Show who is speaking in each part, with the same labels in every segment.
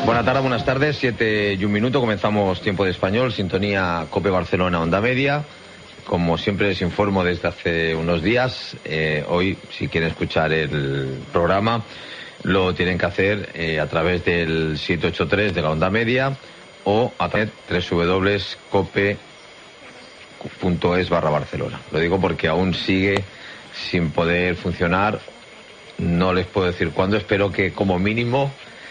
Speaker 1: Buenas tardes, buenas tardes, 7:01, comenzamos Tiempo de Español, sintonía COPE Barcelona, Onda Media. Como siempre les informo desde hace unos días, hoy si quieren escuchar el programa lo tienen que hacer a través del 783 de la Onda Media o a través de www.cope.es/Barcelona. Lo digo porque aún sigue sin poder funcionar, no les puedo decir cuándo, espero que como mínimo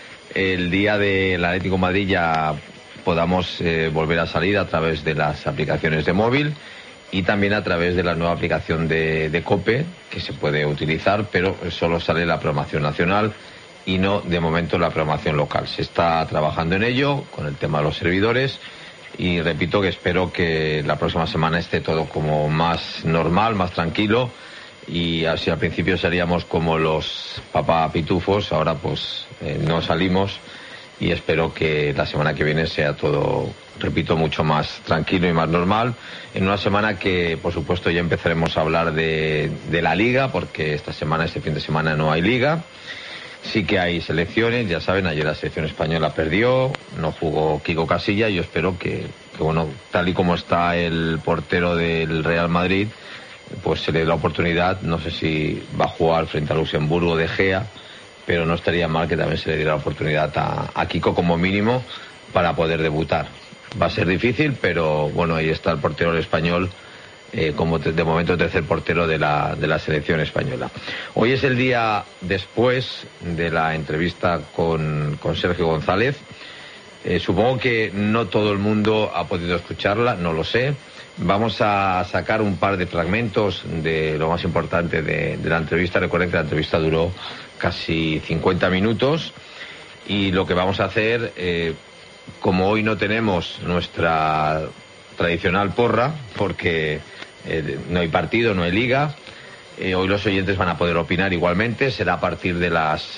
Speaker 1: el día del Atlético de Madrid ya podamos volver a salir a través de las aplicaciones de móvil y también a través de la nueva aplicación de COPE, que se puede utilizar, pero solo sale la programación nacional y no de momento la programación local. Se está trabajando en ello con el tema de los servidores y repito que espero que la próxima semana esté todo como más normal, más tranquilo, y así al principio seríamos como los papapitufos, ahora pues no salimos, y espero que la semana que viene sea todo, repito, mucho más tranquilo y más normal, en una semana que por supuesto ya empezaremos a hablar de la Liga, porque esta semana, este fin de semana no hay Liga. Sí que hay selecciones, ya saben, ayer la selección española perdió, no jugó Kiko Casilla, y yo espero que bueno, tal y como está el portero del Real Madrid, pues se le dé la oportunidad. No sé si va a jugar frente a Luxemburgo de Gea, pero no estaría mal que también se le diera la oportunidad a Kiko como mínimo para poder debutar. Va a ser difícil, pero bueno, ahí está el portero del español, como de momento tercer portero de la selección española. Hoy es el día después de la entrevista con Sergio González. Supongo que no todo el mundo ha podido escucharla, no lo sé. Vamos a sacar un par de fragmentos de lo más importante de la entrevista. Recuerden que la entrevista duró casi 50 minutos y lo que vamos a hacer, como hoy no tenemos nuestra tradicional porra, porque no hay partido, no hay liga, hoy los oyentes van a poder opinar igualmente. Será a partir de las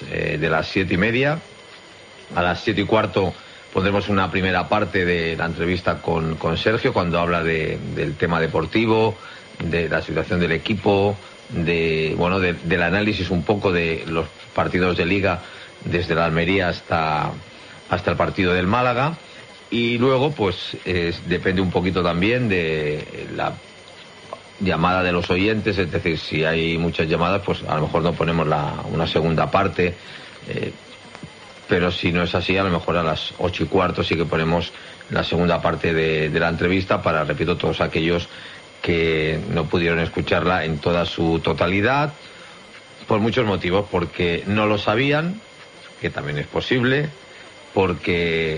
Speaker 1: 7:30. A las 7:15 pondremos una primera parte de la entrevista con Sergio, cuando habla del tema deportivo, de la situación del equipo, del análisis un poco de los partidos de Liga desde la Almería hasta el partido del Málaga. Y luego, pues, depende un poquito también de la llamada de los oyentes, es decir, si hay muchas llamadas, pues a lo mejor no ponemos una segunda parte, pero si no es así, a lo mejor a las 8:15 sí que ponemos la segunda parte de la entrevista para, repito, todos aquellos que no pudieron escucharla en toda su totalidad, por muchos motivos, porque no lo sabían, que también es posible, porque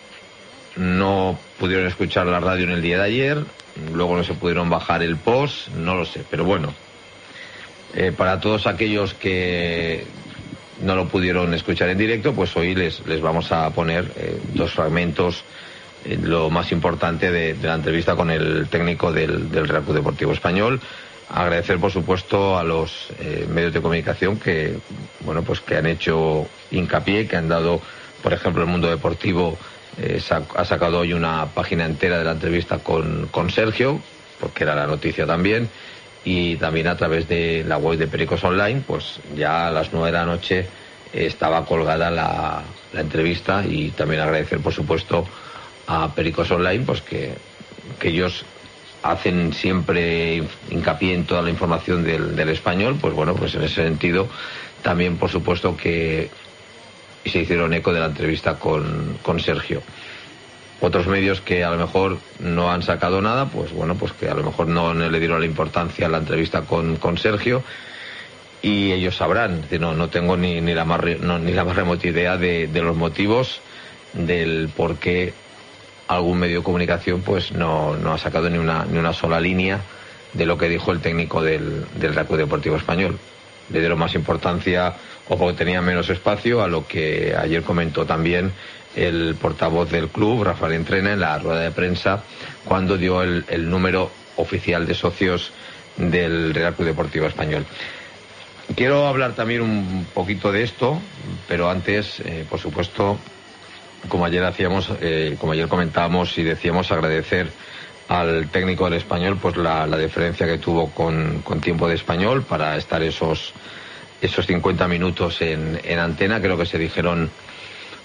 Speaker 1: no pudieron escuchar la radio en el día de ayer, luego no se pudieron bajar el post, no lo sé, pero bueno, para todos aquellos que no lo pudieron escuchar en directo, pues hoy les vamos a poner dos fragmentos, lo más importante de la entrevista con el técnico del Real Club Deportivo Español. Agradecer, por supuesto, a los medios de comunicación que han hecho hincapié, que han dado, por ejemplo, El Mundo Deportivo ha sacado hoy una página entera de la entrevista con Sergio, porque era la noticia también. Y también a través de la web de Pericos Online, pues ya a las 9 de la noche estaba colgada la entrevista. Y también agradecer, por supuesto, a Pericos Online, pues que ellos hacen siempre hincapié en toda la información del español. Pues bueno, pues en ese sentido también, por supuesto, que se hicieron eco de la entrevista con Sergio. Otros medios que a lo mejor no han sacado nada, pues bueno, pues que a lo mejor no le dieron la importancia a la entrevista con Sergio, y ellos sabrán. No tengo ni la más remota idea de los motivos del por qué algún medio de comunicación pues no ha sacado ni una sola línea de lo que dijo el técnico del Real Club Deportivo Español. Le dieron más importancia, o porque tenía menos espacio, a lo que ayer comentó también el portavoz del club, Rafael Entrena, en la rueda de prensa, cuando dio el número oficial de socios del Real Club Deportivo Español. Quiero hablar también un poquito de esto, pero antes, por supuesto, como ayer comentábamos y decíamos, agradecer al técnico del Español pues la deferencia que tuvo con Tiempo de Español para estar esos 50 minutos en antena. Creo que se dijeron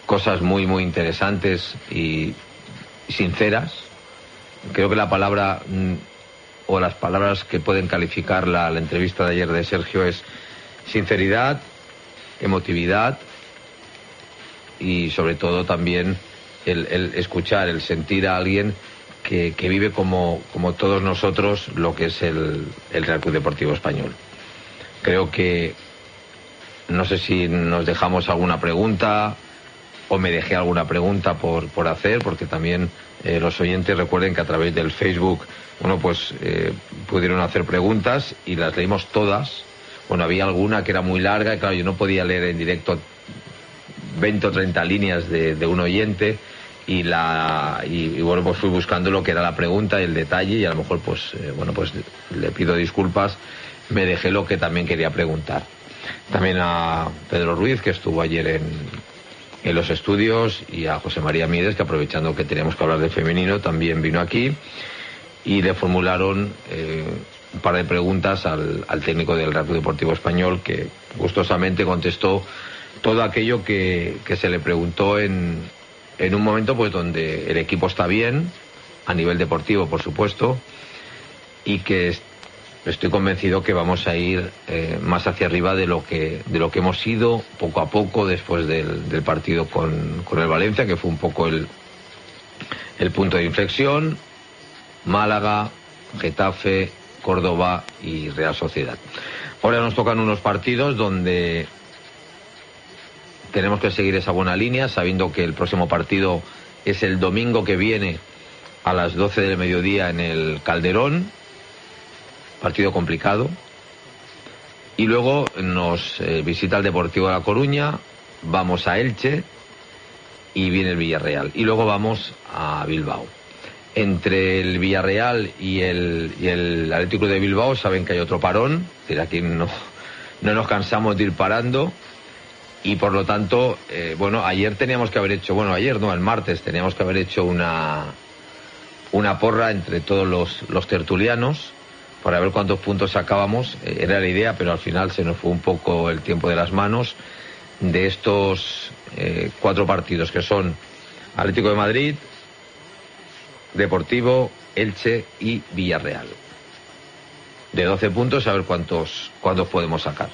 Speaker 1: cosas muy, muy interesantes y sinceras. Creo que la palabra, o las palabras que pueden calificar la entrevista de ayer de Sergio es sinceridad, emotividad y sobre todo también el escuchar, el sentir a alguien que vive como todos nosotros lo que es el Real Club Deportivo Español. Creo que, no sé si nos dejamos alguna pregunta o me dejé alguna pregunta por hacer, porque también los oyentes recuerden que a través del Facebook, bueno, pues pudieron hacer preguntas y las leímos todas. Bueno, había alguna que era muy larga y claro, yo no podía leer en directo 20 o 30 líneas de un oyente y bueno, pues fui buscando lo que era la pregunta y el detalle y a lo mejor pues le pido disculpas, me dejé lo que también quería preguntar. También a Pedro Ruiz, que estuvo ayer en los estudios, y a José María Mides, que aprovechando que teníamos que hablar de femenino, también vino aquí y le formularon un par de preguntas al técnico del Real Club Deportivo Español, que gustosamente contestó todo aquello que se le preguntó en un momento pues donde el equipo está bien, a nivel deportivo por supuesto, y que estoy convencido que vamos a ir más hacia arriba de lo que hemos ido poco a poco después del partido con el Valencia, que fue un poco el punto de inflexión. Málaga, Getafe, Córdoba y Real Sociedad. Ahora nos tocan unos partidos donde tenemos que seguir esa buena línea, sabiendo que el próximo partido es el domingo que viene a las 12 del mediodía en el Calderón. Partido complicado. Y luego nos visita el Deportivo de La Coruña, vamos a Elche y viene el Villarreal. Y luego vamos a Bilbao. Entre el Villarreal y el Atlético de Bilbao saben que hay otro parón, es decir, aquí no nos cansamos de ir parando. Y por lo tanto, ayer teníamos que haber hecho, el martes teníamos que haber hecho una porra entre todos los tertulianos para ver cuántos puntos sacábamos. Era la idea, pero al final se nos fue un poco el tiempo de las manos. De estos 4 partidos que son Atlético de Madrid, Deportivo, Elche y Villarreal. De 12 puntos, a ver cuántos podemos sacar.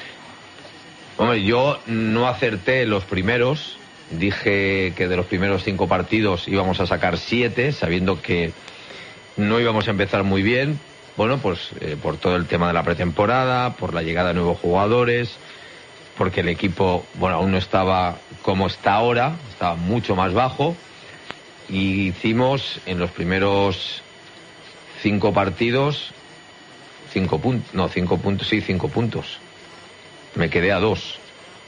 Speaker 1: Hombre, yo no acerté los primeros, dije que de los primeros 5 partidos íbamos a sacar 7, sabiendo que no íbamos a empezar muy bien, por todo el tema de la pretemporada, por la llegada de nuevos jugadores, porque el equipo, aún no estaba como está ahora, estaba mucho más bajo, y hicimos en los primeros 5 partidos 5 puntos. Me quedé a 2.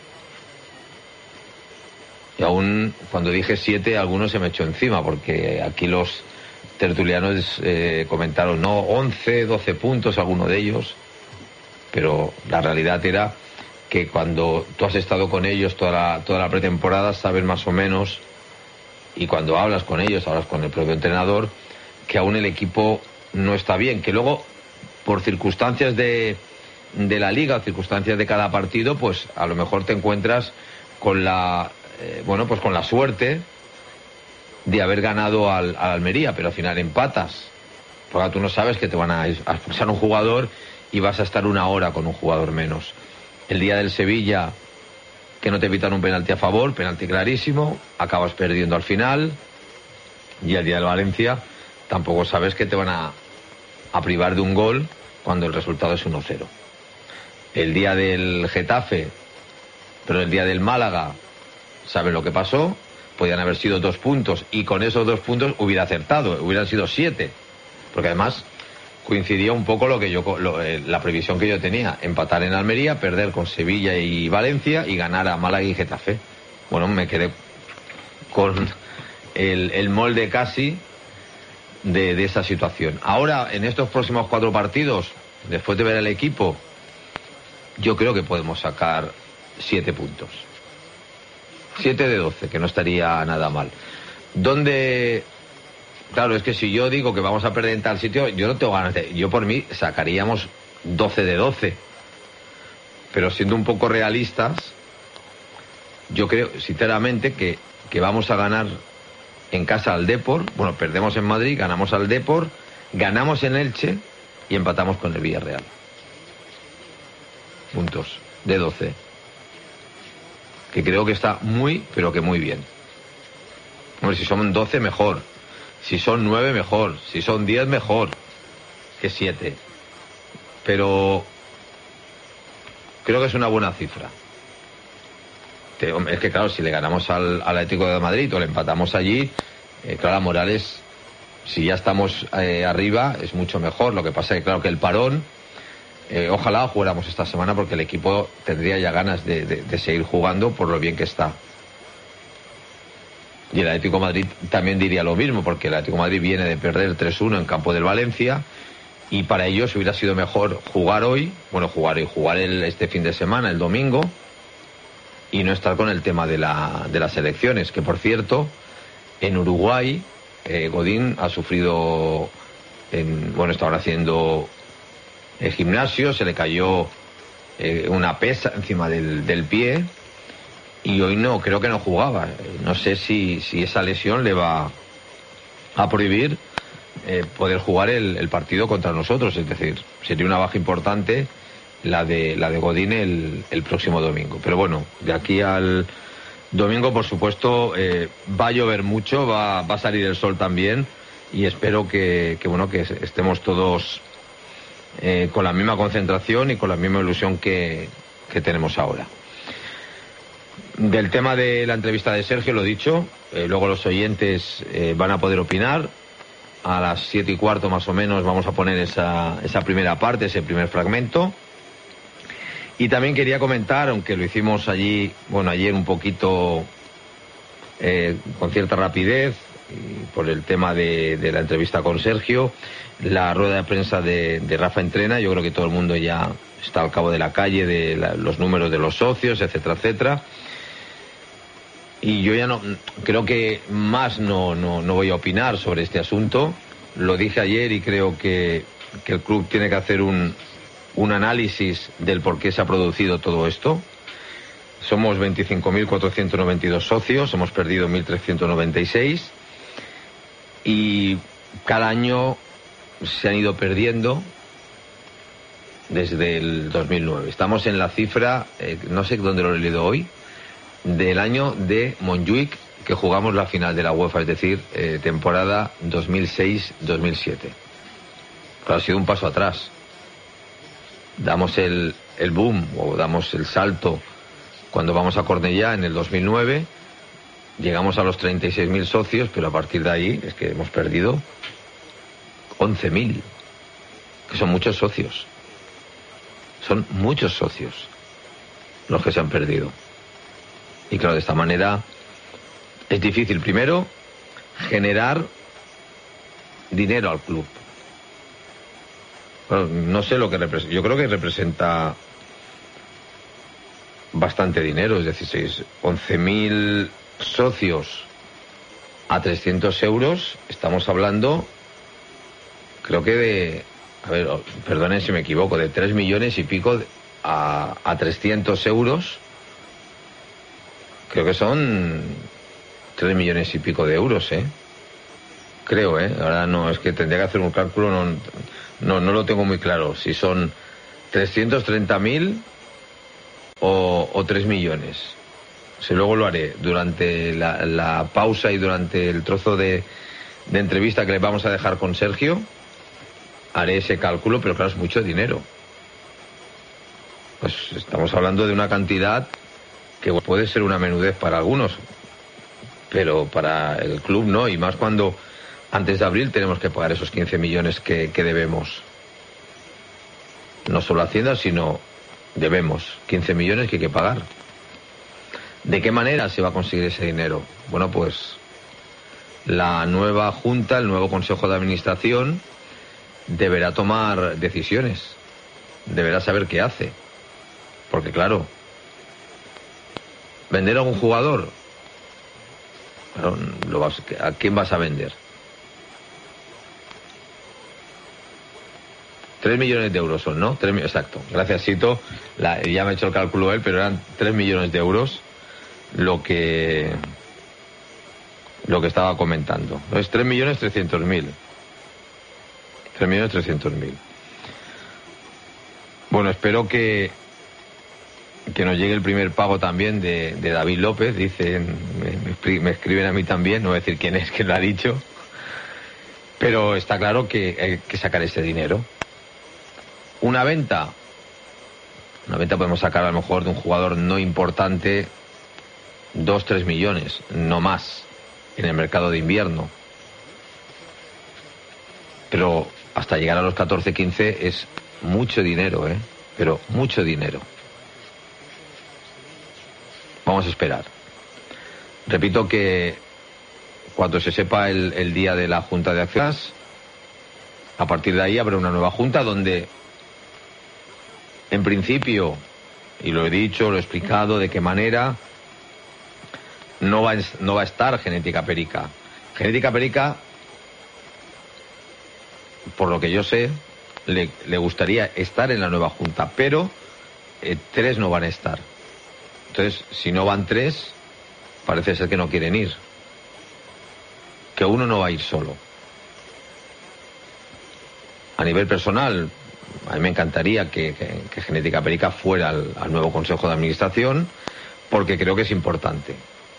Speaker 1: Y aún cuando dije 7, algunos se me echó encima, porque aquí los tertulianos comentaron, 11, 12 puntos, alguno de ellos. Pero la realidad era que cuando tú has estado con ellos toda la pretemporada, sabes más o menos, y cuando hablas con ellos, hablas con el propio entrenador, que aún el equipo no está bien, que luego, por circunstancias de la liga, circunstancias de cada partido, pues a lo mejor te encuentras con con la suerte de haber ganado al Almería, pero al final empatas, porque tú no sabes que te van a expulsar un jugador y vas a estar 1 hora con un jugador menos. El día del Sevilla, que no te evitan un penalti a favor, penalti clarísimo, acabas perdiendo al final, y el día del Valencia tampoco sabes que te van a privar de un gol cuando el resultado es 1-0. El día del Getafe, pero el día del Málaga, ¿saben lo que pasó? Podían haber sido 2 puntos, y con esos 2 puntos hubiera acertado, hubieran sido 7, porque además coincidía un poco la previsión que yo tenía: empatar en Almería, perder con Sevilla y Valencia y ganar a Málaga y Getafe. Me quedé con el molde casi de esa situación. Ahora, en estos próximos 4 partidos, después de ver el equipo, yo creo que podemos sacar 7 puntos. 7 de 12, que no estaría nada mal. Claro, es que si yo digo que vamos a perder en tal sitio, yo no tengo ganas yo por mí sacaríamos 12 de 12. Pero siendo un poco realistas, yo creo sinceramente que vamos a ganar en casa al Depor. Bueno, perdemos en Madrid, ganamos al Depor, ganamos en Elche y empatamos con el Villarreal. Puntos de 12. Que creo que está muy, pero que muy bien. Hombre, si son 12, mejor. Si son 9, mejor. Si son 10, mejor que 7. Pero creo que es una buena cifra. Es que claro, si le ganamos al Atlético de Madrid o le empatamos allí, claro, la moral es, si ya estamos arriba, es mucho mejor. Lo que pasa es que claro que el parón, ojalá jugáramos esta semana porque el equipo tendría ya ganas de seguir jugando por lo bien que está. Y el Atlético de Madrid también diría lo mismo, porque el Atlético de Madrid viene de perder 3-1 en campo del Valencia, y para ellos hubiera sido mejor jugar hoy, jugar este fin de semana, el domingo, y no estar con el tema de las elecciones, que por cierto, en Uruguay, Godín ha sufrido, estaban haciendo gimnasio, se le cayó una pesa encima del pie, y hoy creo que no jugaba. No sé si esa lesión le va a prohibir poder jugar el partido contra nosotros, es decir, sería una baja importante la de Godín el próximo domingo. Pero bueno, de aquí al domingo, por supuesto, va a llover mucho, va a salir el sol también, y espero que estemos todos con la misma concentración y con la misma ilusión que tenemos ahora. Del tema de la entrevista de Sergio, lo dicho, luego los oyentes van a poder opinar. A las 7:15 más o menos vamos a poner esa primera parte, ese primer fragmento. Y también quería comentar, aunque lo hicimos ayer un poquito con cierta rapidez, por el tema de la entrevista con Sergio, la rueda de prensa de Rafa Entrena. Yo creo que todo el mundo ya está al cabo de la calle de los números de los socios, etcétera, etcétera. Y yo ya creo que más no voy a opinar sobre este asunto. Lo dije ayer y creo que el club tiene que hacer un análisis del por qué se ha producido todo esto. Somos 25.492 socios, hemos perdido 1.396 y cada año se han ido perdiendo desde el 2009. Estamos en la cifra, no sé dónde lo he leído hoy, del año de Montjuic, que jugamos la final de la UEFA, es decir, temporada 2006-2007. Pero ha sido un paso atrás. Damos el boom o damos el salto cuando vamos a Cornellá en el 2009, llegamos a los 36.000 socios, pero a partir de ahí es que hemos perdido 11.000, que son muchos socios. Son muchos socios los que se han perdido. Y claro, de esta manera es difícil, primero, generar dinero al club. Bueno, no sé lo que representa. Yo creo que representa bastante dinero, es decir, 11.000 socios a 300 euros, estamos hablando, creo que de, perdonen si me equivoco, de 3 millones y pico a 300 euros. Creo que son 3 millones y pico de euros, creo, ahora no, es que tendría que hacer un cálculo, no lo tengo muy claro, si son 330.000 o 3 millones. Si luego lo haré durante la pausa y durante el trozo de entrevista que le vamos a dejar con Sergio, haré ese cálculo, pero claro, es mucho dinero. Pues estamos hablando de una cantidad que puede ser una menudez para algunos, pero para el club no, y más cuando antes de abril tenemos que pagar esos 15 millones que debemos. No solo Hacienda, sino debemos 15 millones que hay que pagar. ¿De qué manera se va a conseguir ese dinero? Bueno, pues la nueva Junta, el nuevo Consejo de Administración deberá tomar decisiones, deberá saber qué hace, porque claro, ¿vender a un jugador? Claro, ¿a quién vas a vender? 3 millones de euros son, ¿no? Exacto. Gracias, Sito. Ya me ha hecho el cálculo él, pero eran 3 millones de euros lo que estaba comentando. Es 3.300.000. 3.300.000. Bueno, espero que nos llegue el primer pago también de David López. Dicen, me escriben a mí también, no voy a decir quién es que lo ha dicho, pero está claro que hay que sacar ese dinero. Una venta podemos sacar a lo mejor de un jugador no importante 2-3 millones, no más, en el mercado de invierno. Pero hasta llegar a los 14-15 es mucho dinero, pero mucho dinero. Vamos a esperar. Repito que cuando se sepa el día de la Junta de Acciones, a partir de ahí habrá una nueva Junta donde, en principio, y lo he dicho, lo he explicado de qué manera, no va a estar Genética Perica. Genética Perica, por lo que yo sé, le gustaría estar en la nueva Junta, pero 3 no van a estar. Entonces, si no van 3, parece ser que no quieren ir. Que uno no va a ir solo. A nivel personal, a mí me encantaría que Genética Perica fuera al nuevo Consejo de Administración, porque creo que es importante.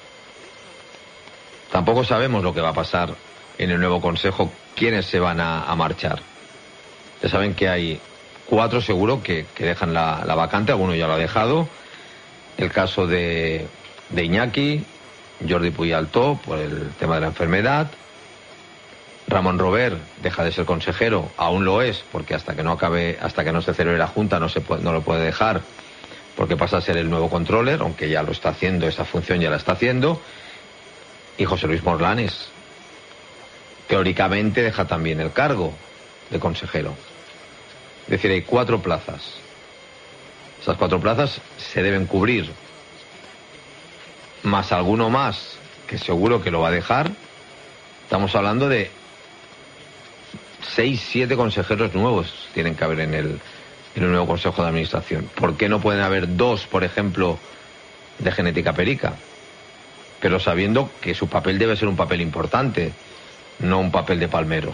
Speaker 1: Tampoco sabemos lo que va a pasar en el nuevo Consejo, quiénes se van a marchar. Ya saben que hay 4 seguro que dejan la vacante, alguno ya lo ha dejado. El caso de Iñaki, Jordi Puyaltó por el tema de la enfermedad. Ramón Robert deja de ser consejero, aún lo es, porque hasta que no se celebre la Junta no lo puede dejar, porque pasa a ser el nuevo controller, aunque ya lo está haciendo, esa función ya la está haciendo. Y José Luis Morlanes, teóricamente, deja también el cargo de consejero. Es decir, hay 4 plazas. Esas 4 plazas se deben cubrir, más alguno más, que seguro que lo va a dejar. Estamos hablando de 6-7 consejeros nuevos tienen que haber en el nuevo Consejo de Administración. ¿Por qué no pueden haber 2, por ejemplo, de Genética Perica? Pero sabiendo que su papel debe ser un papel importante, no un papel de palmeros.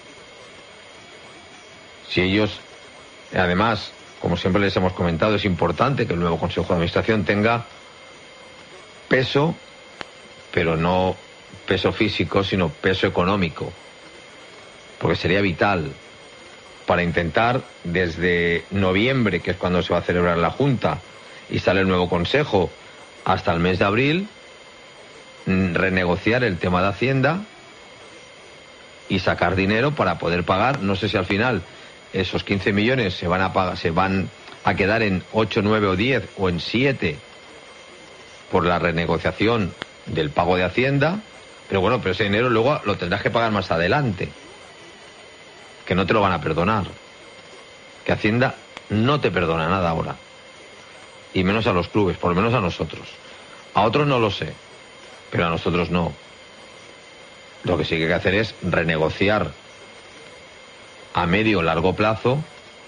Speaker 1: Si ellos, además, como siempre les hemos comentado, es importante que el nuevo Consejo de Administración tenga peso, pero no peso físico, sino peso económico, porque sería vital para intentar, desde noviembre, que es cuando se va a celebrar la Junta y sale el nuevo Consejo, hasta el mes de abril, renegociar el tema de Hacienda y sacar dinero para poder pagar. No sé si al final esos 15 millones se van a quedar en 8, 9 o 10 o en 7 por la renegociación del pago de Hacienda, pero ese dinero luego lo tendrás que pagar más adelante, que no te lo van a perdonar, que Hacienda no te perdona nada ahora, y menos a los clubes, por lo menos a nosotros. A otros no lo sé, pero a nosotros no. Lo que sí que hay que hacer es renegociar a medio o largo plazo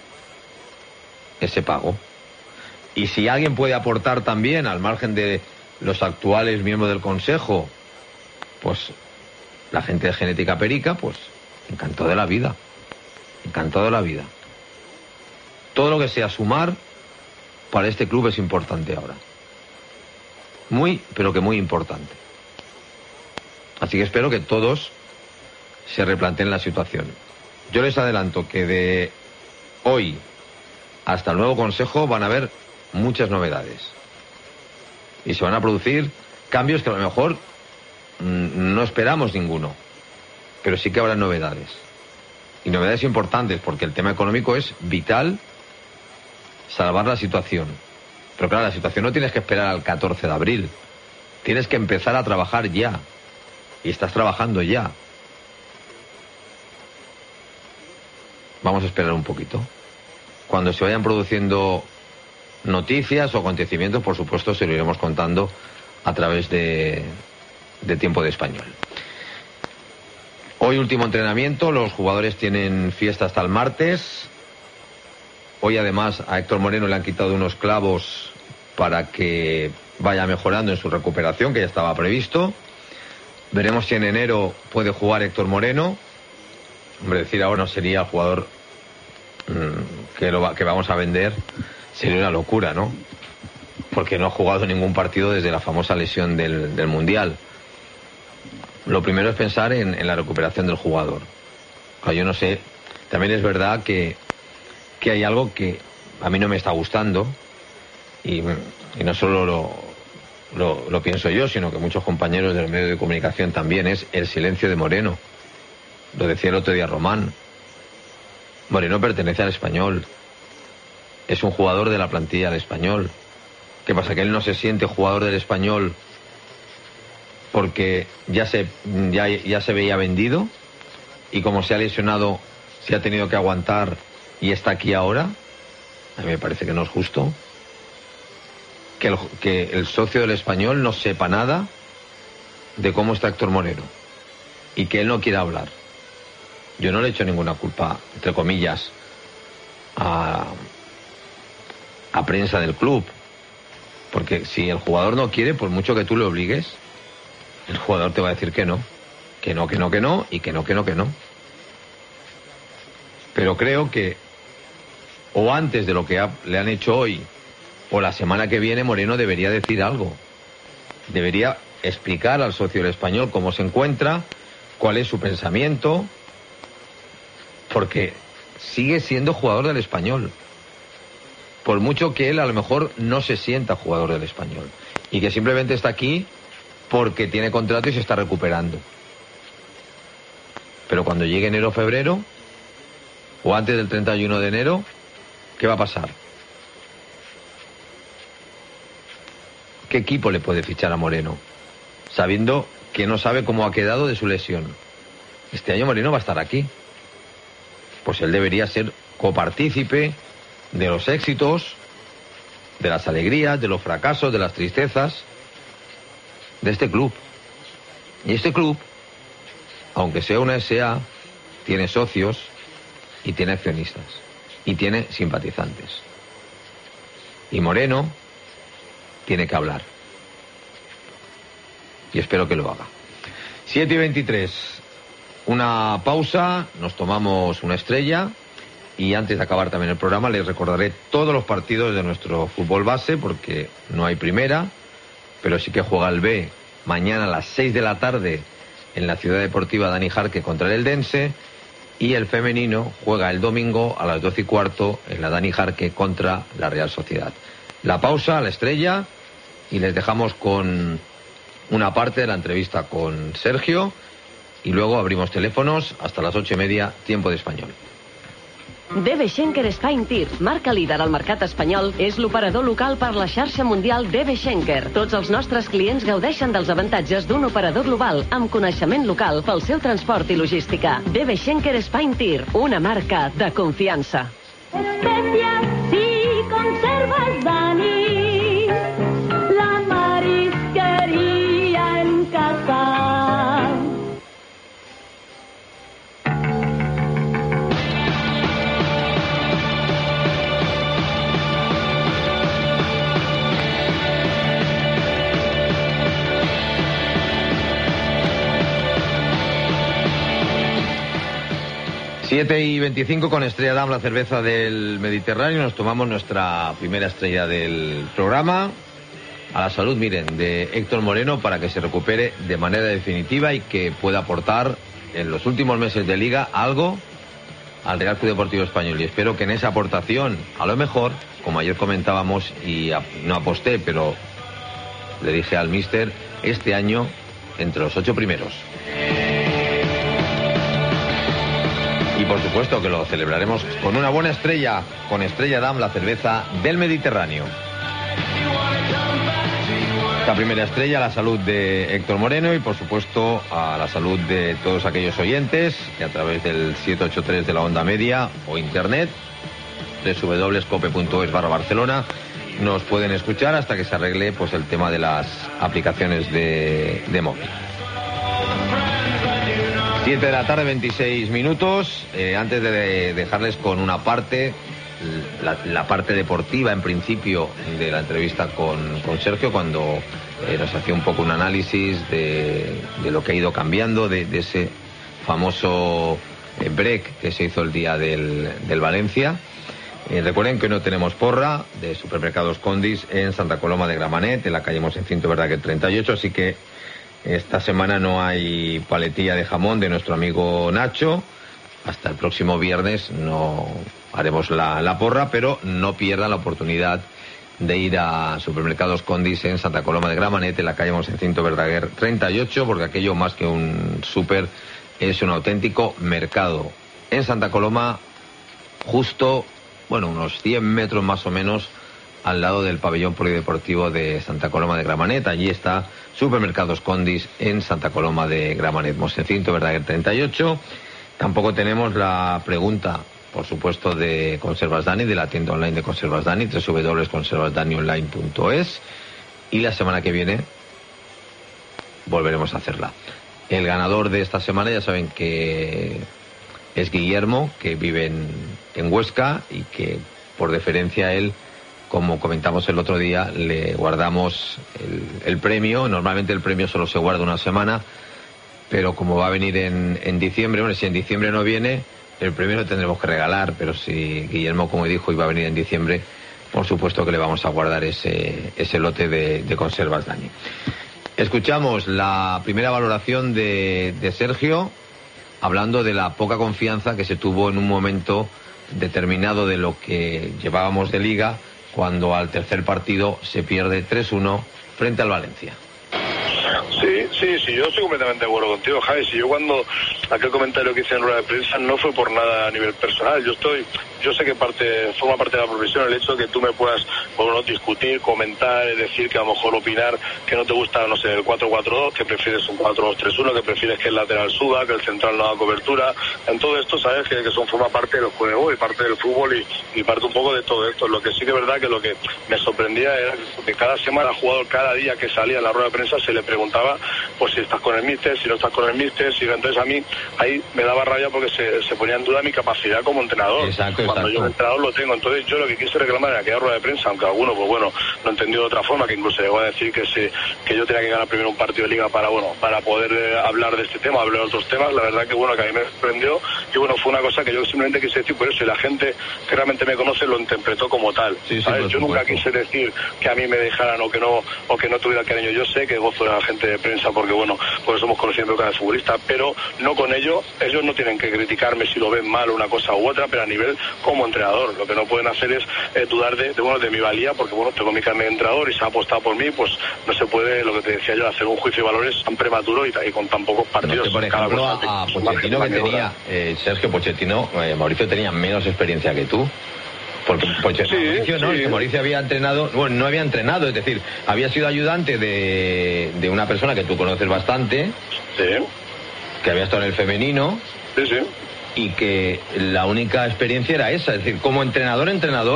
Speaker 1: ese pago. Y si alguien puede aportar también, al margen de los actuales miembros del Consejo, pues la gente de Genética Perica, pues encantado de la vida. Encantado de la vida. Todo lo que sea sumar para este club es importante ahora. Muy, pero que muy importante. Así que espero que todos se replanteen la situación. Yo les adelanto que de hoy hasta el nuevo Consejo van a haber muchas novedades. Y se van a producir cambios que a lo mejor no esperamos ninguno. Pero sí que habrá novedades. Y novedades importantes, porque el tema económico es vital, salvar la situación. Pero claro, la situación no tienes que esperar al 14 de abril. Tienes que empezar a trabajar ya. Y estás trabajando ya. Vamos a esperar un poquito. Cuando se vayan produciendo noticias o acontecimientos, por supuesto, se lo iremos contando a través de Tiempo de Español. Hoy último entrenamiento, los jugadores tienen fiesta hasta el martes. Hoy además a Héctor Moreno le han quitado unos clavos para que vaya mejorando en su recuperación, que ya estaba previsto. Veremos si en enero puede jugar Héctor Moreno. Hombre, decir ahora no sería el jugador que vamos a vender, sería una locura, ¿no? Porque no ha jugado ningún partido desde la famosa lesión del Mundial. Lo primero es pensar en la recuperación del jugador. Yo no sé, también es verdad que hay algo que a mí no me está gustando, y no solo lo pienso yo, sino que muchos compañeros del medio de comunicación también, es el silencio de Moreno. Lo decía el otro día Román. Moreno pertenece al Español, es un jugador de la plantilla del Español. ¿Qué pasa? ¿Que él no se siente jugador del Español porque ya se veía vendido, y como se ha lesionado se ha tenido que aguantar y está aquí ahora? A mí me parece que no es justo que el socio del Español no sepa nada de cómo está Héctor Moreno y que él no quiera hablar. Yo no le echo ninguna culpa, entre comillas, a prensa del club, porque si el jugador no quiere, por mucho que tú le obligues, el jugador te va a decir que no, y que no. Pero creo que o antes de lo que le han hecho hoy o la semana que viene, Moreno debería decir algo. Debería explicar al socio del Español cómo se encuentra, cuál es su pensamiento, porque sigue siendo jugador del Español, por mucho que él a lo mejor no se sienta jugador del Español y que simplemente está aquí porque tiene contrato y se está recuperando. Pero cuando llegue enero o febrero, o antes del 31 de enero, ¿qué va a pasar? ¿Qué equipo le puede fichar a Moreno, sabiendo que no sabe cómo ha quedado de su lesión? Este año Moreno va a estar aquí. Pues él debería ser copartícipe de los éxitos, de las alegrías, de los fracasos, de las tristezas de este club. Y este club, aunque sea una SA, tiene socios y tiene accionistas y tiene simpatizantes. Y Moreno tiene que hablar. Y espero que lo haga. 7:23. Una pausa, nos tomamos una estrella y antes de acabar también el programa les recordaré todos los partidos de nuestro fútbol base, porque no hay primera, pero sí que juega el B mañana a las 6 de la tarde en la Ciudad Deportiva Dani Jarque contra el Eldense, y el femenino juega el domingo a las 12:15 en la Dani Jarque contra la Real Sociedad. La pausa, la estrella, y les dejamos con una parte de la entrevista con Sergio. Y luego abrimos teléfonos hasta las 8:30, tiempo de Español.
Speaker 2: DB Schenker Spine Tir, marca líder al mercat espanyol, és l'operador local per la xarxa mundial DB Schenker. Tots els nostres clients gaudeixen dels avantatges d'un operador global amb coneixement local pel seu transport i logística. DB Schenker Spine Tir, una marca de confiança.
Speaker 3: Especias si conservas Dani, la marisquería en casa.
Speaker 1: Siete y 25 con Estrella Damm, la cerveza del Mediterráneo. Nos tomamos nuestra primera estrella del programa. A la salud, miren, de Héctor Moreno, para que se recupere de manera definitiva y que pueda aportar en los últimos meses de liga algo al Real Club Deportivo Español. Y espero que en esa aportación, a lo mejor, como ayer comentábamos y no aposté, pero le dije al míster, este año entre los 8 primeros. Y por supuesto que lo celebraremos con una buena estrella, con Estrella Damm, la cerveza del Mediterráneo. Esta primera estrella, la salud de Héctor Moreno, y por supuesto a la salud de todos aquellos oyentes que a través del 783 de la onda media o internet, www.cope.es/Barcelona, nos pueden escuchar hasta que se arregle pues el tema de las aplicaciones de móvil. 7 de la tarde, 26 minutos. Antes de dejarles con una parte la parte deportiva, en principio, de la entrevista con Sergio, cuando nos hacía un poco un análisis de lo que ha ido cambiando, de ese famoso break que se hizo el día del Valencia. Recuerden que no tenemos porra de Supermercados Condis en Santa Coloma de Gramenet, en la calle Monsecinto Verdaguer 38, así que esta semana no hay paletilla de jamón de nuestro amigo Nacho. Hasta el próximo viernes no haremos la porra, pero no pierdan la oportunidad de ir a Supermercados Condis en Santa Coloma de Gramenet, en la calle Monsecinto Verdaguer 38, porque aquello más que un súper es un auténtico mercado. En Santa Coloma, justo, unos 100 metros más o menos al lado del pabellón polideportivo de Santa Coloma de Gramenet. Allí está Supermercados Condis en Santa Coloma de Gramenet, Monsecinto Verdaguer 38. Tampoco tenemos la pregunta, por supuesto, de Conservas Dani, de la tienda online de Conservas Dani, www.conservasdanionline.es. Y la semana que viene volveremos a hacerla. El ganador de esta semana ya saben que es Guillermo, que vive en Huesca, y que por deferencia a él, como comentamos el otro día, le guardamos el premio. Normalmente el premio solo se guarda una semana, pero como va a venir en diciembre, si en diciembre no viene, el premio lo tendremos que regalar, pero si Guillermo, como dijo, iba a venir en diciembre, por supuesto que le vamos a guardar ese lote de Conservas Dani. Escuchamos la primera valoración de Sergio, hablando de la poca confianza que se tuvo en un momento determinado de lo que llevábamos de liga, cuando al tercer partido se pierde 3-1 frente al Valencia.
Speaker 4: Sí, yo estoy completamente de acuerdo contigo, Javi. Si yo cuando aquel comentario que hice en rueda de prensa no fue por nada a nivel personal. Yo sé que forma parte de la profesión el hecho de que tú me puedas, discutir, comentar, decir que a lo mejor opinar que no te gusta, el 4-4-2, que prefieres un 4-2-3-1, que prefieres que el lateral suba, que el central no haga cobertura. En todo esto, sabes que forma parte del juego y parte del fútbol y parte un poco de todo esto. Lo que sí que es verdad que lo que me sorprendía era que cada semana, jugador, cada día que salía en la rueda de prensa se le preguntaba pues si estás con el míster, si no estás con el míster, entonces a mí ahí me daba rabia porque se ponía en duda mi capacidad como entrenador. Cuando yo el entrenador lo tengo. Entonces yo lo que quise reclamar en aquella rueda de prensa, aunque alguno lo entendió de otra forma, que incluso llegó a decir que yo tenía que ganar primero un partido de liga para poder hablar de este tema, hablar de otros temas. La verdad que que a mí me sorprendió y fue una cosa que yo simplemente quise decir por eso, y la gente que realmente me conoce lo interpretó como tal. ¿Sabes? Yo nunca quise decir que a mí me dejaran o que no tuviera cariño. Yo sé que gozo de la gente de prensa porque somos conocidos cada futbolista, pero no con ellos no tienen que criticarme si lo ven mal una cosa u otra, pero a nivel como entrenador, lo que no pueden hacer es dudar de mi valía, porque tengo mi carnet de entrenador y se ha apostado por mí, pues no se puede, lo que te decía yo, hacer un juicio de valores tan prematuro y con tan pocos partidos.
Speaker 1: Por ejemplo, a Pochettino que tenía, Sergio Pochettino, Mauricio tenía menos experiencia que tú. Porque Mauricio había entrenado, no había entrenado, es decir, había sido ayudante de una persona que tú conoces bastante, que había estado en el femenino, y que la única experiencia era esa, es decir, como entrenador,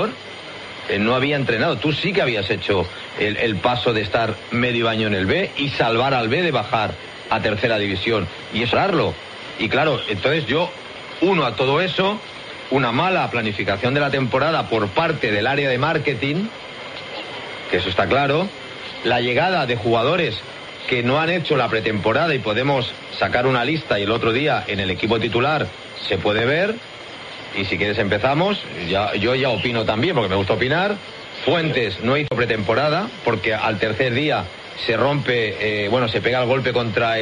Speaker 1: no había entrenado. Tú sí que habías hecho el paso de estar medio año en el B y salvar al B de bajar a tercera división y esperarlo. Y claro, entonces yo uno a todo eso, una mala planificación de la temporada por parte del área de marketing, que eso está claro, la llegada de jugadores que no han hecho la pretemporada, y podemos sacar una lista y el otro día en el equipo titular se puede ver, y si quieres empezamos. Yo ya opino también, porque me gusta opinar. Fuentes no hizo pretemporada porque al tercer día se rompe, se pega el golpe contra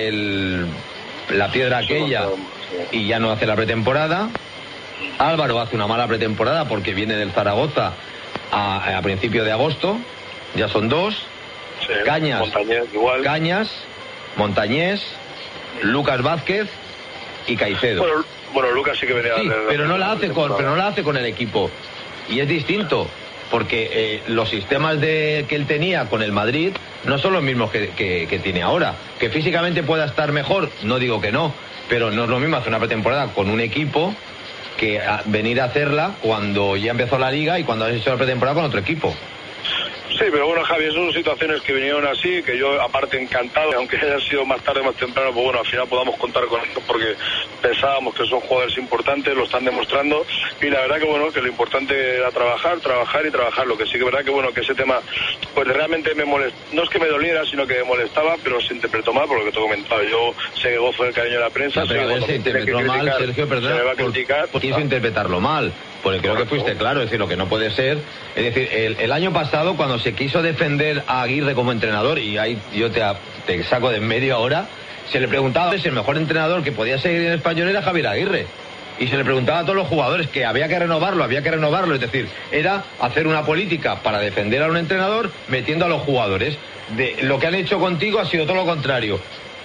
Speaker 1: la piedra aquella y ya no hace la pretemporada. Álvaro hace una mala pretemporada porque viene del Zaragoza a principio de agosto, ya son dos. Cañas, Montañés, Lucas Vázquez y Caicedo.
Speaker 4: Lucas sí que venía.
Speaker 1: Sí, pero no la hace con el equipo, y es distinto porque los sistemas que él tenía con el Madrid no son los mismos que tiene ahora. Que físicamente pueda estar mejor, no digo que no, pero no es lo mismo hacer una pretemporada con un equipo que venir a hacerla cuando ya empezó la liga y cuando has hecho la pretemporada con otro equipo.
Speaker 4: Sí, pero bueno, Javi, son situaciones que vinieron así, que yo aparte encantado, aunque haya sido más tarde, más temprano, pues bueno, al final podamos contar con esto porque pensábamos que son jugadores importantes, lo están demostrando, y la verdad que bueno, que lo importante era trabajar, lo que sí que es verdad que bueno, que ese tema, pues realmente me molesta, no es que me doliera, sino que me molestaba, pero se interpretó mal por lo que te he comentado. Yo sé que gozo del cariño de la prensa,
Speaker 1: pero a ver, se interpretó mal, Sergio, perdón, quiso interpretarlo mal, porque creo que fuiste claro, es decir, lo que no puede ser, es decir, el año pasado cuando se quiso defender a Aguirre como entrenador, y ahí yo te saco de en medio ahora, se le preguntaba si el mejor entrenador que podía seguir en Español era Javier Aguirre, y se le preguntaba a todos los jugadores que había que renovarlo, es decir, era hacer una política para defender a un entrenador metiendo a los jugadores. Lo que han hecho contigo ha sido todo lo contrario.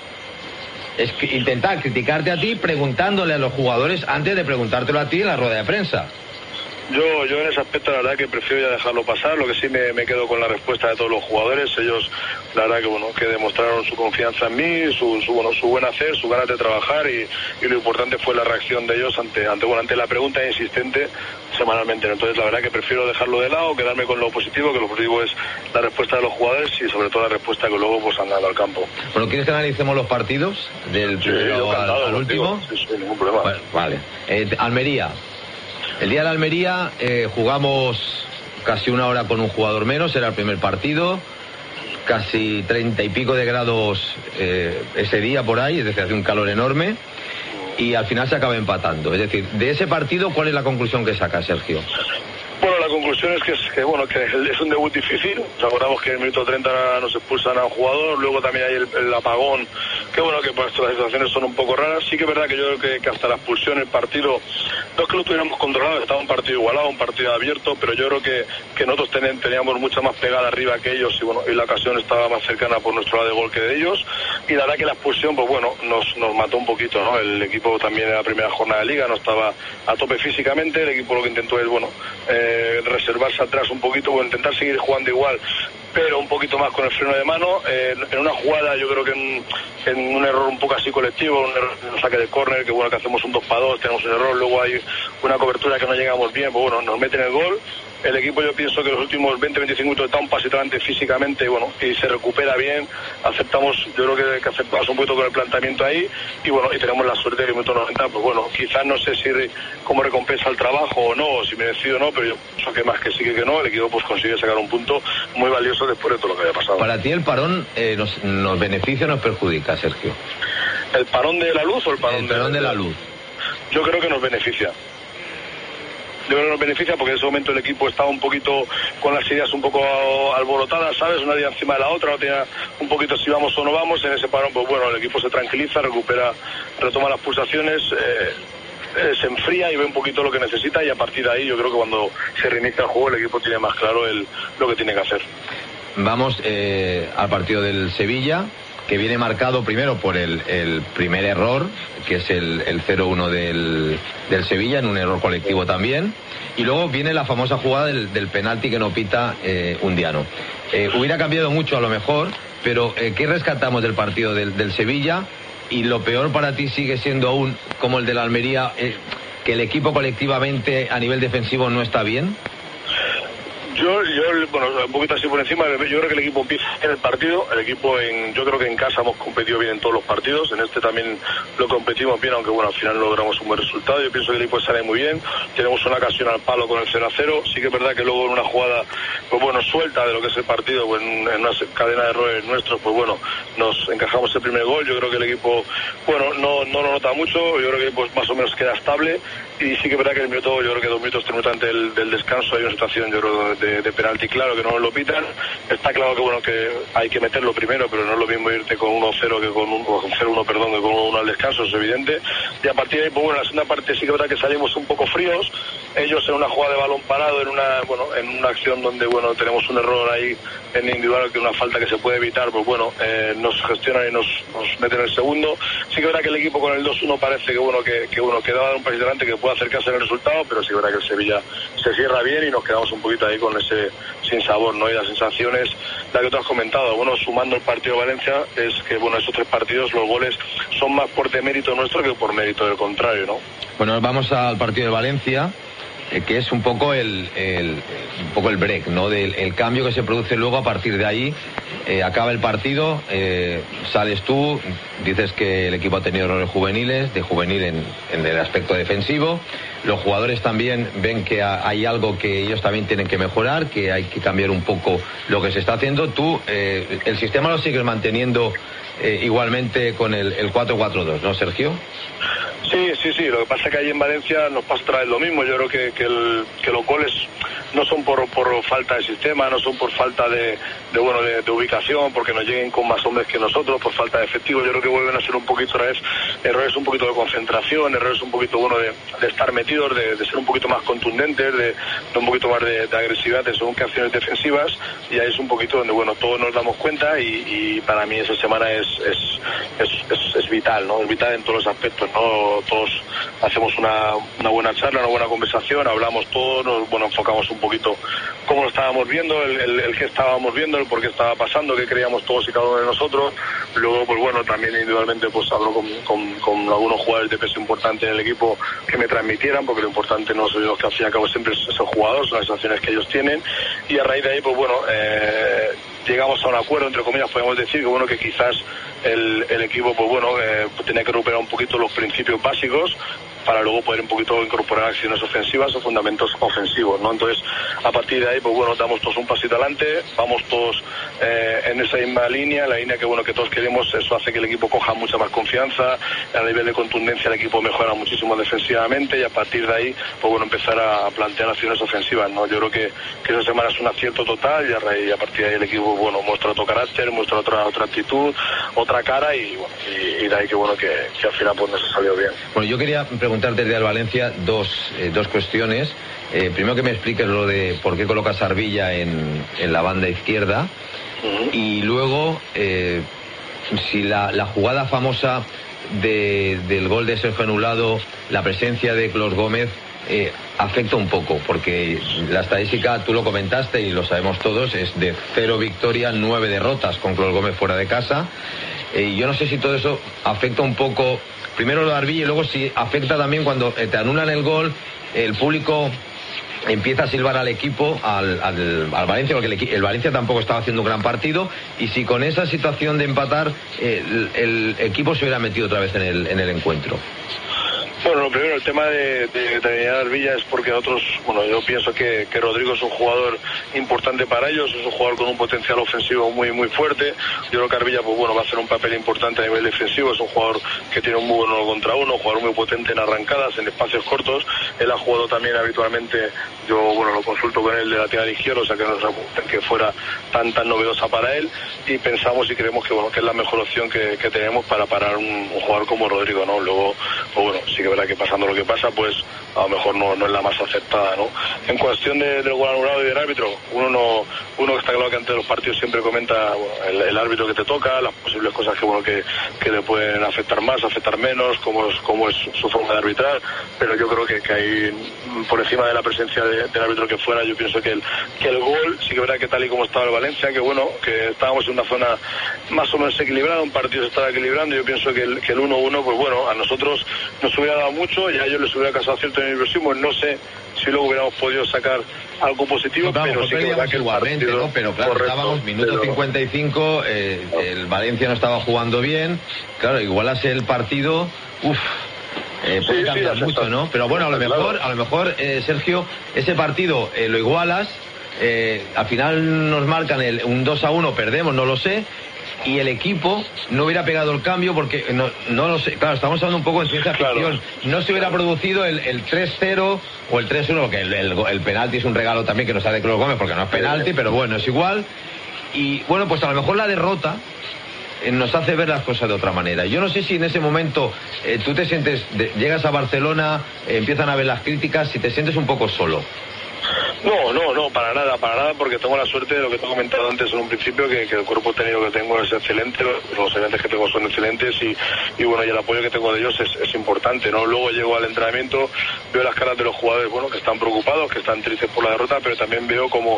Speaker 1: Es que intentar criticarte a ti preguntándole a los jugadores antes de preguntártelo a ti en la rueda de prensa.
Speaker 4: Yo en ese aspecto la verdad que prefiero ya dejarlo pasar. Lo que sí me quedo con la respuesta de todos los jugadores. Ellos la verdad que bueno, que demostraron su confianza en mí, su buen hacer, su ganas de trabajar, y lo importante fue la reacción de ellos ante la pregunta insistente semanalmente. Entonces la verdad que prefiero dejarlo de lado, quedarme con lo positivo, que lo positivo es la respuesta de los jugadores y sobre todo la respuesta que luego pues han dado al campo.
Speaker 1: Bueno, ¿quieres que analicemos los partidos del primero al último?
Speaker 4: Sí, ningún problema.
Speaker 1: Bueno, vale. Almería. El día de la Almería jugamos casi una hora con un jugador menos, era el primer partido, casi 30 y pico de grados ese día por ahí, es decir, hace un calor enorme, y al final se acaba empatando. Es decir, de ese partido, ¿cuál es la conclusión que saca Sergio?
Speaker 4: Bueno, la conclusión es que es un debut difícil. Nos acordamos que en el minuto 30 nos expulsan a un jugador, luego también hay el apagón, que bueno, que pues las situaciones son un poco raras. Sí que es verdad que yo creo que hasta la expulsión, el partido, no es que lo tuviéramos controlado, estaba un partido igualado, un partido abierto, pero yo creo que nosotros teníamos mucha más pegada arriba que ellos, y bueno, y la ocasión estaba más cercana por nuestro lado de gol que de ellos, y la verdad que la expulsión, pues bueno, nos mató un poquito, ¿no? El equipo también en la primera jornada de liga no estaba a tope físicamente, el equipo lo que intentó es, bueno, reservarse atrás un poquito, o intentar seguir jugando igual, pero un poquito más con el freno de mano. En una jugada, yo creo que en un error un poco así colectivo, un error en un saque de córner, que bueno, que hacemos un 2-2, tenemos un error, luego hay una cobertura que no llegamos bien, pues bueno, nos meten el gol. El equipo, yo pienso que los últimos 20-25 minutos da un pasito adelante físicamente, bueno, y se recupera bien. Yo creo que aceptamos un poquito con el planteamiento ahí, y bueno, y tenemos la suerte de que en el minuto 90, pues bueno, quizás no sé si como recompensa el trabajo o no, o si merecido o no, pero yo pienso que más que sí que no, el equipo pues consigue sacar un punto muy valioso después de todo lo que haya pasado.
Speaker 1: Para ti el parón nos beneficia o nos perjudica, Sergio?
Speaker 4: ¿El parón de la luz o el parón
Speaker 1: de la luz?
Speaker 4: Yo creo que nos beneficia. Yo creo que nos beneficia porque en ese momento el equipo estaba un poquito con las ideas un poco alborotadas, ¿sabes? Una idea encima de la otra, no tenía un poquito si vamos o no vamos. En ese parón, pues bueno, el equipo se tranquiliza, retoma las pulsaciones, se enfría y ve un poquito lo que necesita, y a partir de ahí yo creo que cuando se reinicia el juego el equipo tiene más claro lo que tiene que hacer.
Speaker 1: Vamos al partido del Sevilla, que viene marcado primero por el primer error, que es el 0-1 del Sevilla, en un error colectivo también, y luego viene la famosa jugada del penalti que no pita Undiano. Hubiera cambiado mucho a lo mejor, pero ¿qué rescatamos del partido del Sevilla? Y lo peor para ti sigue siendo aún, como el de la Almería, que el equipo colectivamente a nivel defensivo no está bien.
Speaker 4: Yo, bueno, un poquito así por encima, yo creo que el equipo empieza en el partido, yo creo que en casa hemos competido bien en todos los partidos, en este también lo competimos bien, aunque bueno, al final logramos un buen resultado. Yo pienso que el equipo sale muy bien, tenemos una ocasión al palo con el 0-0, sí que es verdad que luego en una jugada, pues bueno, suelta de lo que es el partido, pues en una cadena de errores nuestros, pues bueno, nos encajamos el primer gol. Yo creo que el equipo, bueno, no lo nota mucho, yo creo que pues más o menos queda estable, y sí que es verdad que el minuto, yo creo que 2 minutos, 3 minutos antes del descanso hay una situación, yo creo, de penalti claro, que no nos lo pitan. Está claro que bueno, que hay que meterlo primero, pero no es lo mismo irte con 1-0 que con 0-1, perdón, que con 1 al descanso, es evidente. Y a partir de ahí, pues bueno, en la segunda parte sí que es verdad que salimos un poco fríos. Ellos en una jugada de balón parado, en una acción donde bueno, tenemos un error ahí en individual, que una falta que se puede evitar, pues bueno, nos gestionan y nos meten el segundo. Sí que es verdad que el equipo con el 2-1 parece que daba un país delante, que puede acercarse al resultado, pero sí que es verdad que el Sevilla se cierra bien y nos quedamos un poquito ahí con ese sin sabor, ¿no? Y las sensaciones, la que tú has comentado, bueno, sumando el partido de Valencia, es que bueno, esos 3 partidos los goles son más por demérito nuestro que por mérito del contrario, ¿no?
Speaker 1: Bueno, vamos al partido de Valencia. que es un poco el break, ¿no? El cambio que se produce luego a partir de ahí. Acaba el partido, sales tú, dices que el equipo ha tenido errores juveniles, de juvenil en el aspecto defensivo. Los jugadores también ven que hay algo que ellos también tienen que mejorar, que hay que cambiar un poco lo que se está haciendo. Tú, el sistema lo sigues manteniendo igualmente con el 4-4-2, ¿no, Sergio?
Speaker 4: Sí, lo que pasa es que ahí en Valencia nos pasa otra vez lo mismo. Yo creo que los goles no son por falta de sistema, no son por falta de ubicación, porque nos lleguen con más hombres que nosotros, por falta de efectivo. Yo creo que vuelven a ser un poquito otra vez errores un poquito de concentración, errores un poquito de estar metidos, de ser un poquito más contundentes, de un poquito más de agresividad en según qué acciones defensivas, y ahí es un poquito donde todos nos damos cuenta, y para mí esa semana es vital, ¿no? Es vital en todos los aspectos, ¿no? Todos hacemos una buena charla, una buena conversación, hablamos todos, nos enfocamos un poquito cómo lo estábamos viendo, el qué estábamos viendo, el por qué estaba pasando, qué creíamos todos y cada uno de nosotros. Luego, también individualmente hablo con algunos jugadores de peso importante en el equipo que me transmitieran, porque lo importante no soy los que al fin y al cabo siempre es esos jugadores, son las acciones que ellos tienen, y a raíz de ahí, llegamos a un acuerdo, entre comillas, podemos decir que quizás el equipo tenía que recuperar un poquito los principios básicos para luego poder un poquito incorporar acciones ofensivas o fundamentos ofensivos, ¿no? Entonces, a partir de ahí, damos todos un pasito adelante, vamos todos en esa misma línea, la línea que todos queremos. Eso hace que el equipo coja mucha más confianza, a nivel de contundencia el equipo mejora muchísimo defensivamente, y a partir de ahí, empezar a plantear acciones ofensivas, ¿no? Yo creo que esa semana es un acierto total, y a partir de ahí el equipo, muestra otro carácter, muestra otra actitud, otra cara, y de ahí que al final nos ha salido bien.
Speaker 1: Bueno, yo quería preguntarte desde el Valencia dos cuestiones. Primero, que me expliques lo de por qué colocas a Arvilla en la banda izquierda. Y luego, si la jugada famosa del gol de Sergio anulado, la presencia de Clos Gómez, afecta un poco, porque la estadística, tú lo comentaste y lo sabemos todos, es de 0 victorias, 9 derrotas con Clos Gómez fuera de casa. Y yo no sé si todo eso afecta un poco, primero lo de Arvilla, y luego si afecta también cuando te anulan el gol, el público empieza a silbar al equipo, al Valencia, porque el Valencia tampoco estaba haciendo un gran partido, y si con esa situación de empatar el equipo se hubiera metido otra vez en el encuentro.
Speaker 4: Bueno, lo primero, el tema de Arvilla es porque nosotros, yo pienso que Rodrigo es un jugador importante para ellos, es un jugador con un potencial ofensivo muy muy fuerte. Yo creo que Arvilla va a hacer un papel importante a nivel defensivo, es un jugador que tiene un muy buen 1 contra 1, un jugador muy potente en arrancadas, en espacios cortos. Él ha jugado también habitualmente, yo lo consulto con él de lateral izquierdo, o sea que no es que fuera tan novedosa para él, y pensamos y creemos que es la mejor opción que tenemos para parar un jugador como Rodrigo, ¿no? Luego, sí que verdad que pasando lo que pasa, a lo mejor no es la más acertada, ¿no? En cuestión del gol anulado y del árbitro, uno está claro que antes de los partidos siempre comenta el árbitro que te toca, las posibles cosas que le pueden afectar más, afectar menos, cómo es su forma de arbitrar, pero yo creo que ahí, por encima de la presencia del árbitro que fuera, yo pienso que el gol, sí que verdad que tal y como estaba el Valencia, que estábamos en una zona más o menos equilibrada, un partido se estaba equilibrando, yo pienso que el 1-1, a nosotros nos hubiera dado mucho, y a ellos les hubiera causado cierto nerviosismo. No sé si luego hubiéramos podido sacar algo positivo, pero sí que verdad que
Speaker 1: igualmente, ¿no? Pero claro, correcto, estábamos minuto 55, el Valencia no estaba jugando bien, claro, igualas el partido, puede cambiar mucho, ¿no? Pero bueno, a lo mejor Sergio, ese partido lo igualas, al final nos marcan un 2-1, perdemos, no lo sé, y el equipo no hubiera pegado el cambio, porque no lo sé, claro, estamos hablando un poco de ciencia ficción, no se hubiera producido el 3-0 o el 3-1, porque el penalti es un regalo también que nos hace Clos Gómez, porque no es penalti, pero bueno, es igual, y bueno, pues a lo mejor la derrota nos hace ver las cosas de otra manera. Yo no sé si en ese momento tú te sientes, llegas a Barcelona, empiezan a ver las críticas, si te sientes un poco solo.
Speaker 4: No, para nada, porque tengo la suerte de lo que te he comentado antes en un principio, que el cuerpo técnico que tengo es excelente, los ayudantes que tengo son excelentes y bueno, y el apoyo que tengo de ellos es importante, ¿no? Luego llego al entrenamiento, veo las caras de los jugadores, bueno, que están preocupados, que están tristes por la derrota, pero también veo como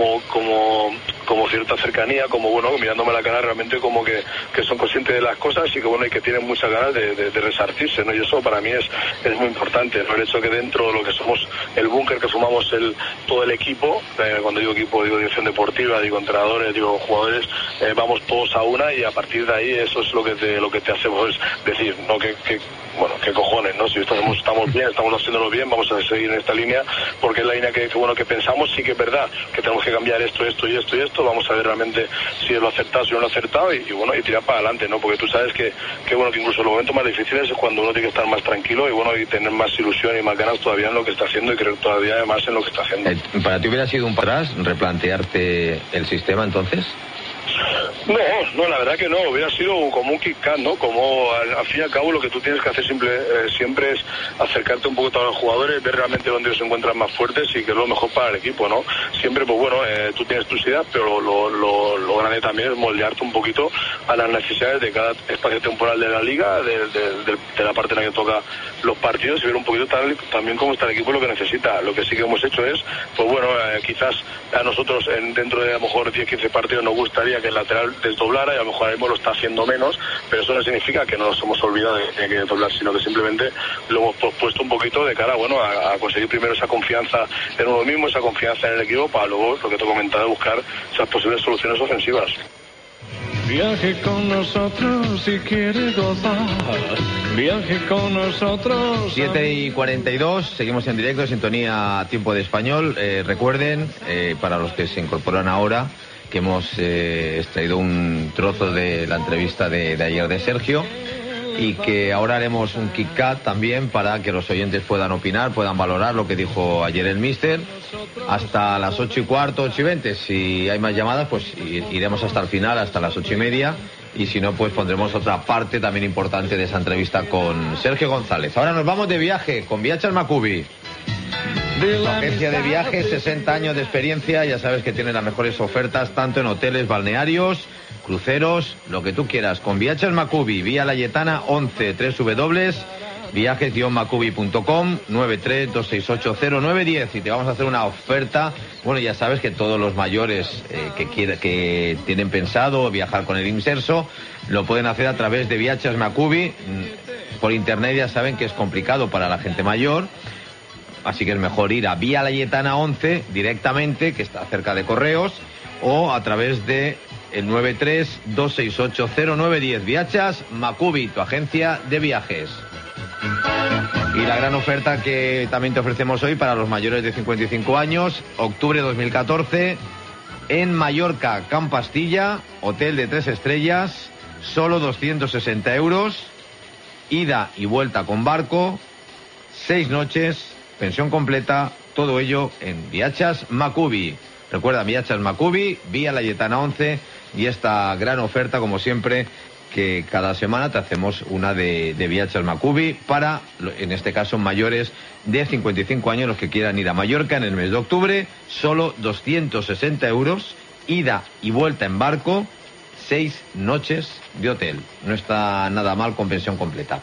Speaker 4: cierta cercanía, como bueno, mirándome la cara realmente como que son conscientes de las cosas y que bueno, y que tienen muchas ganas de resarcirse, ¿no? Y eso para mí es muy importante, ¿no? El hecho que dentro de lo que somos el búnker, que formamos todo el equipo, cuando digo equipo digo dirección deportiva, digo entrenadores, digo jugadores, vamos todos a una y a partir de ahí eso es lo que te hacemos decir, no qué cojones, ¿no? Si estamos bien, estamos haciéndolo bien, vamos a seguir en esta línea, porque es la línea que pensamos, sí que es verdad, que tenemos que cambiar esto, vamos a ver realmente si es lo acertado, si no lo acertado, y bueno, y tirar para adelante, ¿no? Porque tú sabes que incluso los momentos más difíciles es cuando uno tiene que estar más tranquilo y bueno, y tener más ilusión y más ganas todavía en lo que está haciendo y creer todavía más en lo que está haciendo.
Speaker 1: ¿Para ti hubiera sido un atrás replantearte el sistema entonces?
Speaker 4: No, la verdad que no, hubiera sido como un kick-cut, ¿no? Como al fin y al cabo lo que tú tienes que hacer siempre es acercarte un poco a los jugadores, ver realmente dónde se encuentran más fuertes y que es lo mejor para el equipo, ¿no? Siempre, pues bueno, tú tienes tus ideas, pero lo grande también es moldearte un poquito a las necesidades de cada espacio temporal de la liga, de la parte en la que toca los partidos y ver un poquito también cómo está el equipo y lo que necesita. Lo que sí que hemos hecho es, pues bueno, quizás a nosotros dentro de a lo mejor 10-15 partidos nos gustaría que el lateral desdoblara y a lo mejor ahora mismo lo está haciendo menos, pero eso no significa que no nos hemos olvidado de que desdoblar, sino que simplemente lo hemos pospuesto un poquito de cara, bueno, a conseguir primero esa confianza en uno mismo, esa confianza en el equipo, para luego, lo que te he comentado, buscar esas posibles soluciones ofensivas.
Speaker 5: Viaje con nosotros si quiere gozar. Viaje con nosotros.
Speaker 1: 7:42, seguimos en directo, sintonía Tiempo de Español. Recuerden, para los que se incorporan ahora, que hemos extraído un trozo de la entrevista de ayer de Sergio y que ahora haremos un kick-cut también para que los oyentes puedan opinar, puedan valorar lo que dijo ayer el míster hasta las 8:15, 8:20. Si hay más llamadas, pues iremos hasta el final, hasta las 8:30, y si no, pues pondremos otra parte también importante de esa entrevista con Sergio González. Ahora nos vamos de viaje con Viatges Macubi. Agencia de viajes, 60 años de experiencia, ya sabes que tiene las mejores ofertas tanto en hoteles, balnearios, cruceros, lo que tú quieras. Con Viatges Macubi, Vía Layetana 11, www.viajes-macubi.com, 93-268-0910, y te vamos a hacer una oferta. Bueno, ya sabes que todos los mayores que tienen pensado viajar con el Inserso lo pueden hacer a través de Viatges Macubi. Por internet ya saben que es complicado para la gente mayor, así que es mejor ir a Vía Layetana 11 directamente, que está cerca de Correos, o a través de el 93-268-0910. Viatges Macubi, tu agencia de viajes. Y la gran oferta que también te ofrecemos hoy para los mayores de 55 años, octubre 2014, en Mallorca, Camp Pastilla, hotel de 3 estrellas, solo 260 euros, ida y vuelta con barco, 6 noches, pensión completa, todo ello en Viatges Macubi. Recuerda, Viatges Macubi, Vía Layetana 11, y esta gran oferta, como siempre, que cada semana te hacemos una de Viatges Macubi para, en este caso, mayores de 55 años, los que quieran ir a Mallorca en el mes de octubre, solo 260 euros, ida y vuelta en barco, 6 noches de hotel. No está nada mal con pensión completa.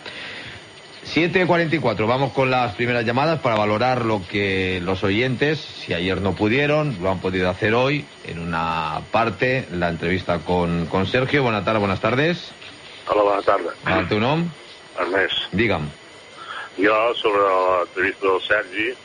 Speaker 1: 7:44, vamos con las primeras llamadas para valorar lo que los oyentes, si ayer no pudieron, lo han podido hacer hoy, en una parte, la entrevista con Sergio. Buenas tardes.
Speaker 6: Hola, buenas tardes.
Speaker 1: ¿El teu nom?
Speaker 6: Ernest.
Speaker 1: Digue'm.
Speaker 6: Jo, sobre l'entrevista del Sergi,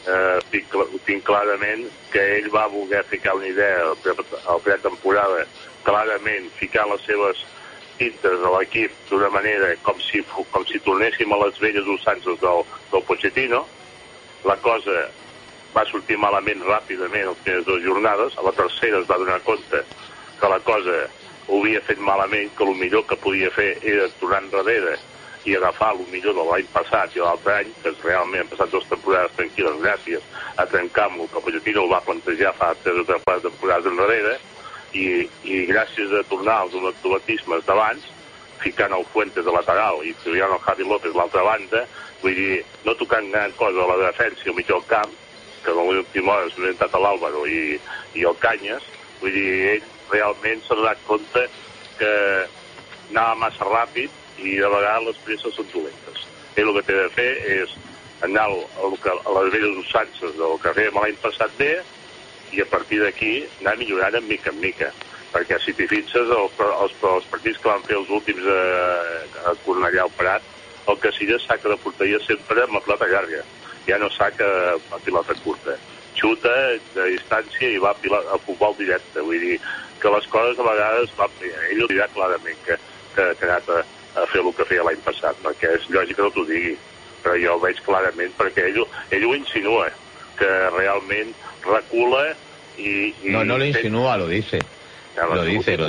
Speaker 6: tinc clarament que ell va voler ficar una idea a pretemporada, clarament ficar les seves tintes a l'equip d'una manera com si tornéssim a les velles usances del Pochettino. La cosa va sortir malament ràpidament les primeres 2 jornades. A la tercera es va donar compte que la cosa ho havia fet malament, que el millor que podia fer era tornar enrere i agafar el millor de l'any passat i l'altre any, que realment han passat 2 temporades tranquil·les gràcies a trencar amb el que Pochettino el va plantejar fa 3 o 4 temporades enrere, i gràcies a tornar als automatismes d'abans, ficant el Fuentes de lateral i filant el Javi López a l'altra banda, vull dir, no tocant gran cosa a la defensa i al mig del camp, que en l'última hora s'ha orientat a l'Àlvaro i el Canyes, vull dir, ell realment s'ha donat compte que anava massa ràpid i de vegades les presses són dolentes. Ell el que té de fer és anar a les velles usances del que fèiem l'any passat bé i a partir d'aquí anar millorant en mica en mica. Perquè si t'hi fixes, els partits que van fer els últims a Cornellà al Prat, el Casillas saca de porteria sempre amb la pilota llarga. Ja no saca a pilota curta. Xuta de distància i va a futbol directe. Vull dir que les coses a vegades ell ho dirà clarament que ha anat a fer el que feia l'any passat, perquè és lògic que no t'ho digui, però jo ho veig clarament perquè ell ho insinua, que realment recula i...
Speaker 1: No lo insinúa, lo dice. Lo dice.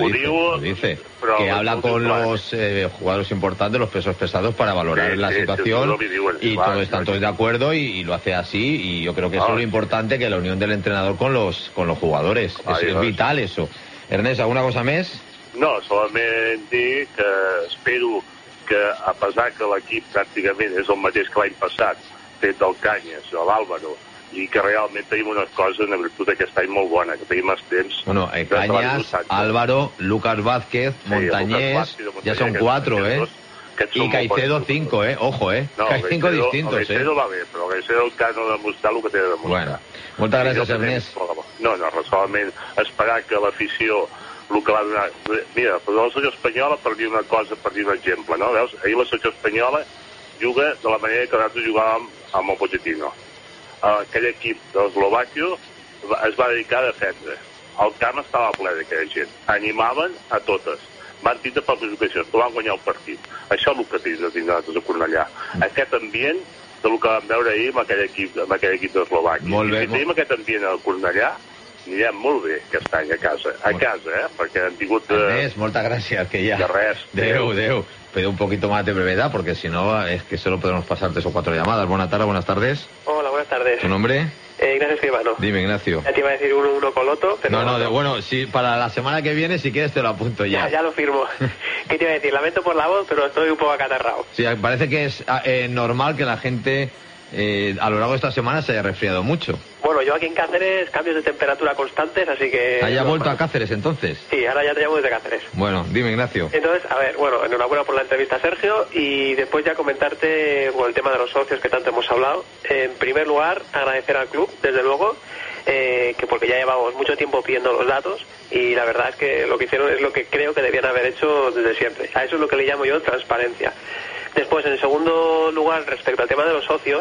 Speaker 1: Que habla con los jugadores importantes, los pesos pesados, para valorar la situación y todos están todos de acuerdo y lo hace así, y yo creo que eso es lo importante, que la unión del entrenador con los jugadores. Es vital eso. Ernest, ¿alguna cosa més?
Speaker 6: No, solament dir que espero que, a pesar que l'equip pràcticament és el mateix que l'any passat, fet del Canyes, de l'Àlvaro, i que realment tenim una cosa en virtut d'aquest any molt bona, que tenim temps...
Speaker 1: Bueno, Cañas, Álvaro, Lucas Vázquez, Montañés, ya son 4, Y Caicedo 5, ojo,
Speaker 6: No,
Speaker 1: que hay 5 distintos,
Speaker 6: Caicedo va bé, però Caicedo encara no ha demostrat el que té de demostrar.
Speaker 1: Bueno, moltes gràcies, Ernest.
Speaker 6: No, solament esperar que l'afició, el que va donar... Mira, però la selecció espanyola, per dir una cosa, per dir un exemple, no? Veus? Ahir la selecció espanyola juga de la manera que nosaltres jugàvem amb el Pochettino. Aquell equip d'Eslovàquia es va dedicar a defendre. El camp estava ple d'aquella gent. Animaven a totes. Van tindre poques ocasions, però van guanyar el partit. Això és el que tenim de tindre nosaltres a Cornellà. Aquest ambient del que vam veure ahir amb aquell equip d'Eslovàquia. I si tenim aquest ambient a Cornellà, anirem molt bé aquest any a casa. A casa, perquè han tingut...
Speaker 1: Ernest, moltes gràcies, que ya...
Speaker 6: De res.
Speaker 1: Deu. Pido un poquito más de brevedad, porque si no, es que solo podemos pasar 3 o 4 llamadas. Buenas tardes.
Speaker 7: Hola, buenas tardes.
Speaker 1: ¿Tu nombre?
Speaker 7: Ignacio Escribano.
Speaker 1: Dime, Ignacio.
Speaker 7: Ya te iba a decir uno coloto, pero...
Speaker 1: Bueno, sí, para la semana que viene, si quieres, te lo apunto ya.
Speaker 7: Ya lo firmo. ¿Qué te iba a decir? Lamento por la voz, pero estoy un poco acatarrado.
Speaker 1: Sí, parece que es normal que la gente a lo largo de esta semana se haya resfriado mucho.
Speaker 7: Bueno, yo aquí en Cáceres, cambios de temperatura constantes, así que...
Speaker 1: ¿Haya vuelto a Cáceres, entonces?
Speaker 7: Sí, ahora ya te llamo desde Cáceres.
Speaker 1: Bueno, dime, Ignacio.
Speaker 7: Entonces, a ver, enhorabuena por la entrevista, Sergio, y después ya comentarte el tema de los socios que tanto hemos hablado. En primer lugar, agradecer al club, desde luego, que porque ya llevamos mucho tiempo pidiendo los datos, y la verdad es que lo que hicieron es lo que creo que debían haber hecho desde siempre. A eso es lo que le llamo yo transparencia. Después, en segundo lugar, respecto al tema de los socios,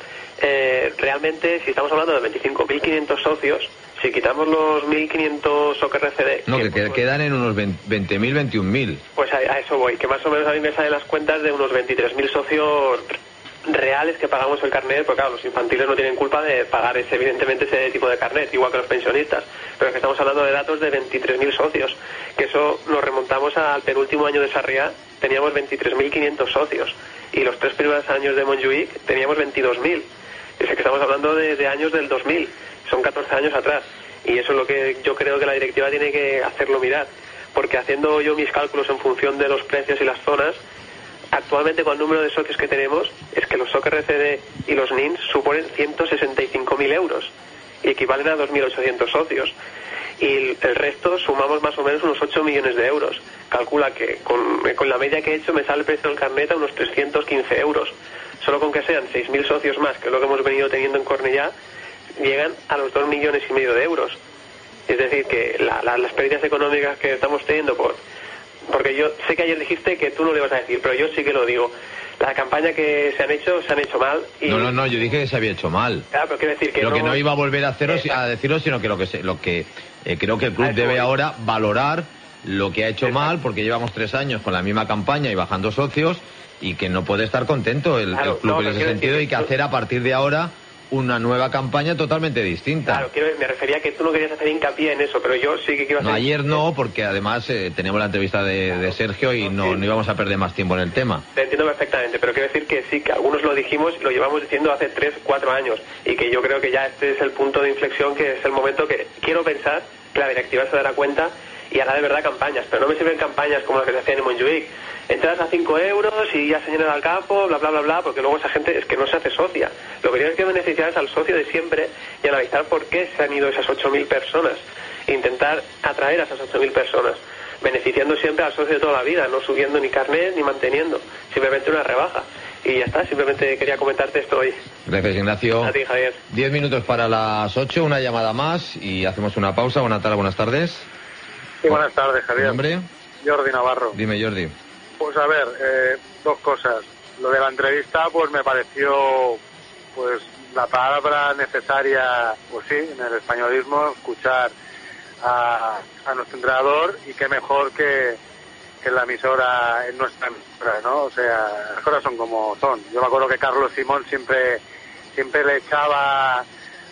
Speaker 7: realmente, si estamos hablando de 25.500 socios, si quitamos los 1.500 OKRCD...
Speaker 1: No, que quedan en unos 20.000, 21.000.
Speaker 7: Pues a eso voy, que más o menos a mí me salen las cuentas de unos 23.000 socios reales que pagamos el carnet, porque claro, los infantiles no tienen culpa de pagar evidentemente ese tipo de carnet, igual que los pensionistas, pero es que estamos hablando de datos de 23.000 socios, que eso nos remontamos al penúltimo año de Sarriá, teníamos 23.500 socios, y los 3 primeros años de Montjuïc teníamos 22.000. Es que estamos hablando de años del 2000, son 14 años atrás, y eso es lo que yo creo que la directiva tiene que hacerlo mirar, porque haciendo yo mis cálculos en función de los precios y las zonas, actualmente con el número de socios que tenemos, es que los OKRCD y los NINS suponen 165.000 euros, y equivalen a 2.800 socios, y el resto sumamos más o menos unos 8 millones de euros. Calcula que con la media que he hecho me sale el precio del carnet a unos 315 euros. Solo con que sean 6.000 socios más, que es lo que hemos venido teniendo en Cornellà, llegan a los 2,5 millones de euros. Es decir, que las pérdidas económicas que estamos teniendo, porque yo sé que ayer dijiste que tú no le ibas a decir, pero yo sí que lo digo. La campaña que se han hecho mal. Y...
Speaker 1: No, yo dije que se había hecho mal.
Speaker 7: Claro, pero quiero decir que
Speaker 1: que no iba a volver a decirlo, sino que lo que creo que el club debe ahora valorar lo que ha hecho mal, porque llevamos 3 años con la misma campaña y bajando socios, y que no puede estar contento el club en ese sentido, y que hacer a partir de ahora una nueva campaña totalmente distinta.
Speaker 7: Claro, me refería a que tú no querías hacer hincapié en eso, pero yo sí que quiero hacer...
Speaker 1: No, ayer no, porque además teníamos la entrevista de Sergio y no íbamos a perder más tiempo en el tema.
Speaker 7: Te entiendo perfectamente, pero quiero decir que sí, que algunos lo dijimos y lo llevamos diciendo hace 3, 4 años, y que yo creo que ya este es el punto de inflexión, que es el momento que quiero pensar que la directiva se dará cuenta y haga de verdad campañas, pero no me sirven campañas como las que se hacían en Montjuic. Entras a 5 euros y ya se llena el campo, bla, bla, bla, bla, porque luego esa gente es que no se hace socia. Lo que tienes que beneficiar es al socio de siempre y analizar por qué se han ido esas 8.000 personas e intentar atraer a esas 8.000 personas, beneficiando siempre al socio de toda la vida, no subiendo ni carnet ni manteniendo, simplemente una rebaja. Y ya está, simplemente quería comentarte esto hoy.
Speaker 1: Gracias, Ignacio.
Speaker 7: A ti, Javier.
Speaker 1: 10 minutos para las 8, una llamada más y hacemos una pausa. Buenas tardes.
Speaker 8: Sí, buenas tardes, Javier.
Speaker 1: ¿Nombre?
Speaker 8: Jordi Navarro.
Speaker 1: Dime, Jordi.
Speaker 8: Pues a ver, dos cosas. Lo de la entrevista, pues me pareció, pues la palabra necesaria, pues sí, en el españolismo, escuchar a nuestro entrenador, y qué mejor que en la emisora, en nuestra emisora, ¿no? O sea, las cosas son como son. Yo me acuerdo que Carlos Simón siempre le echaba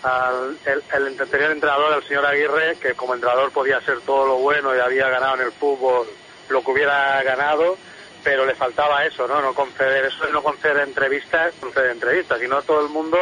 Speaker 8: el anterior entrenador, el señor Aguirre, que como entrenador podía ser todo lo bueno y había ganado en el fútbol lo que hubiera ganado, pero le faltaba eso, ¿no? No conceder entrevistas, y no todo el mundo.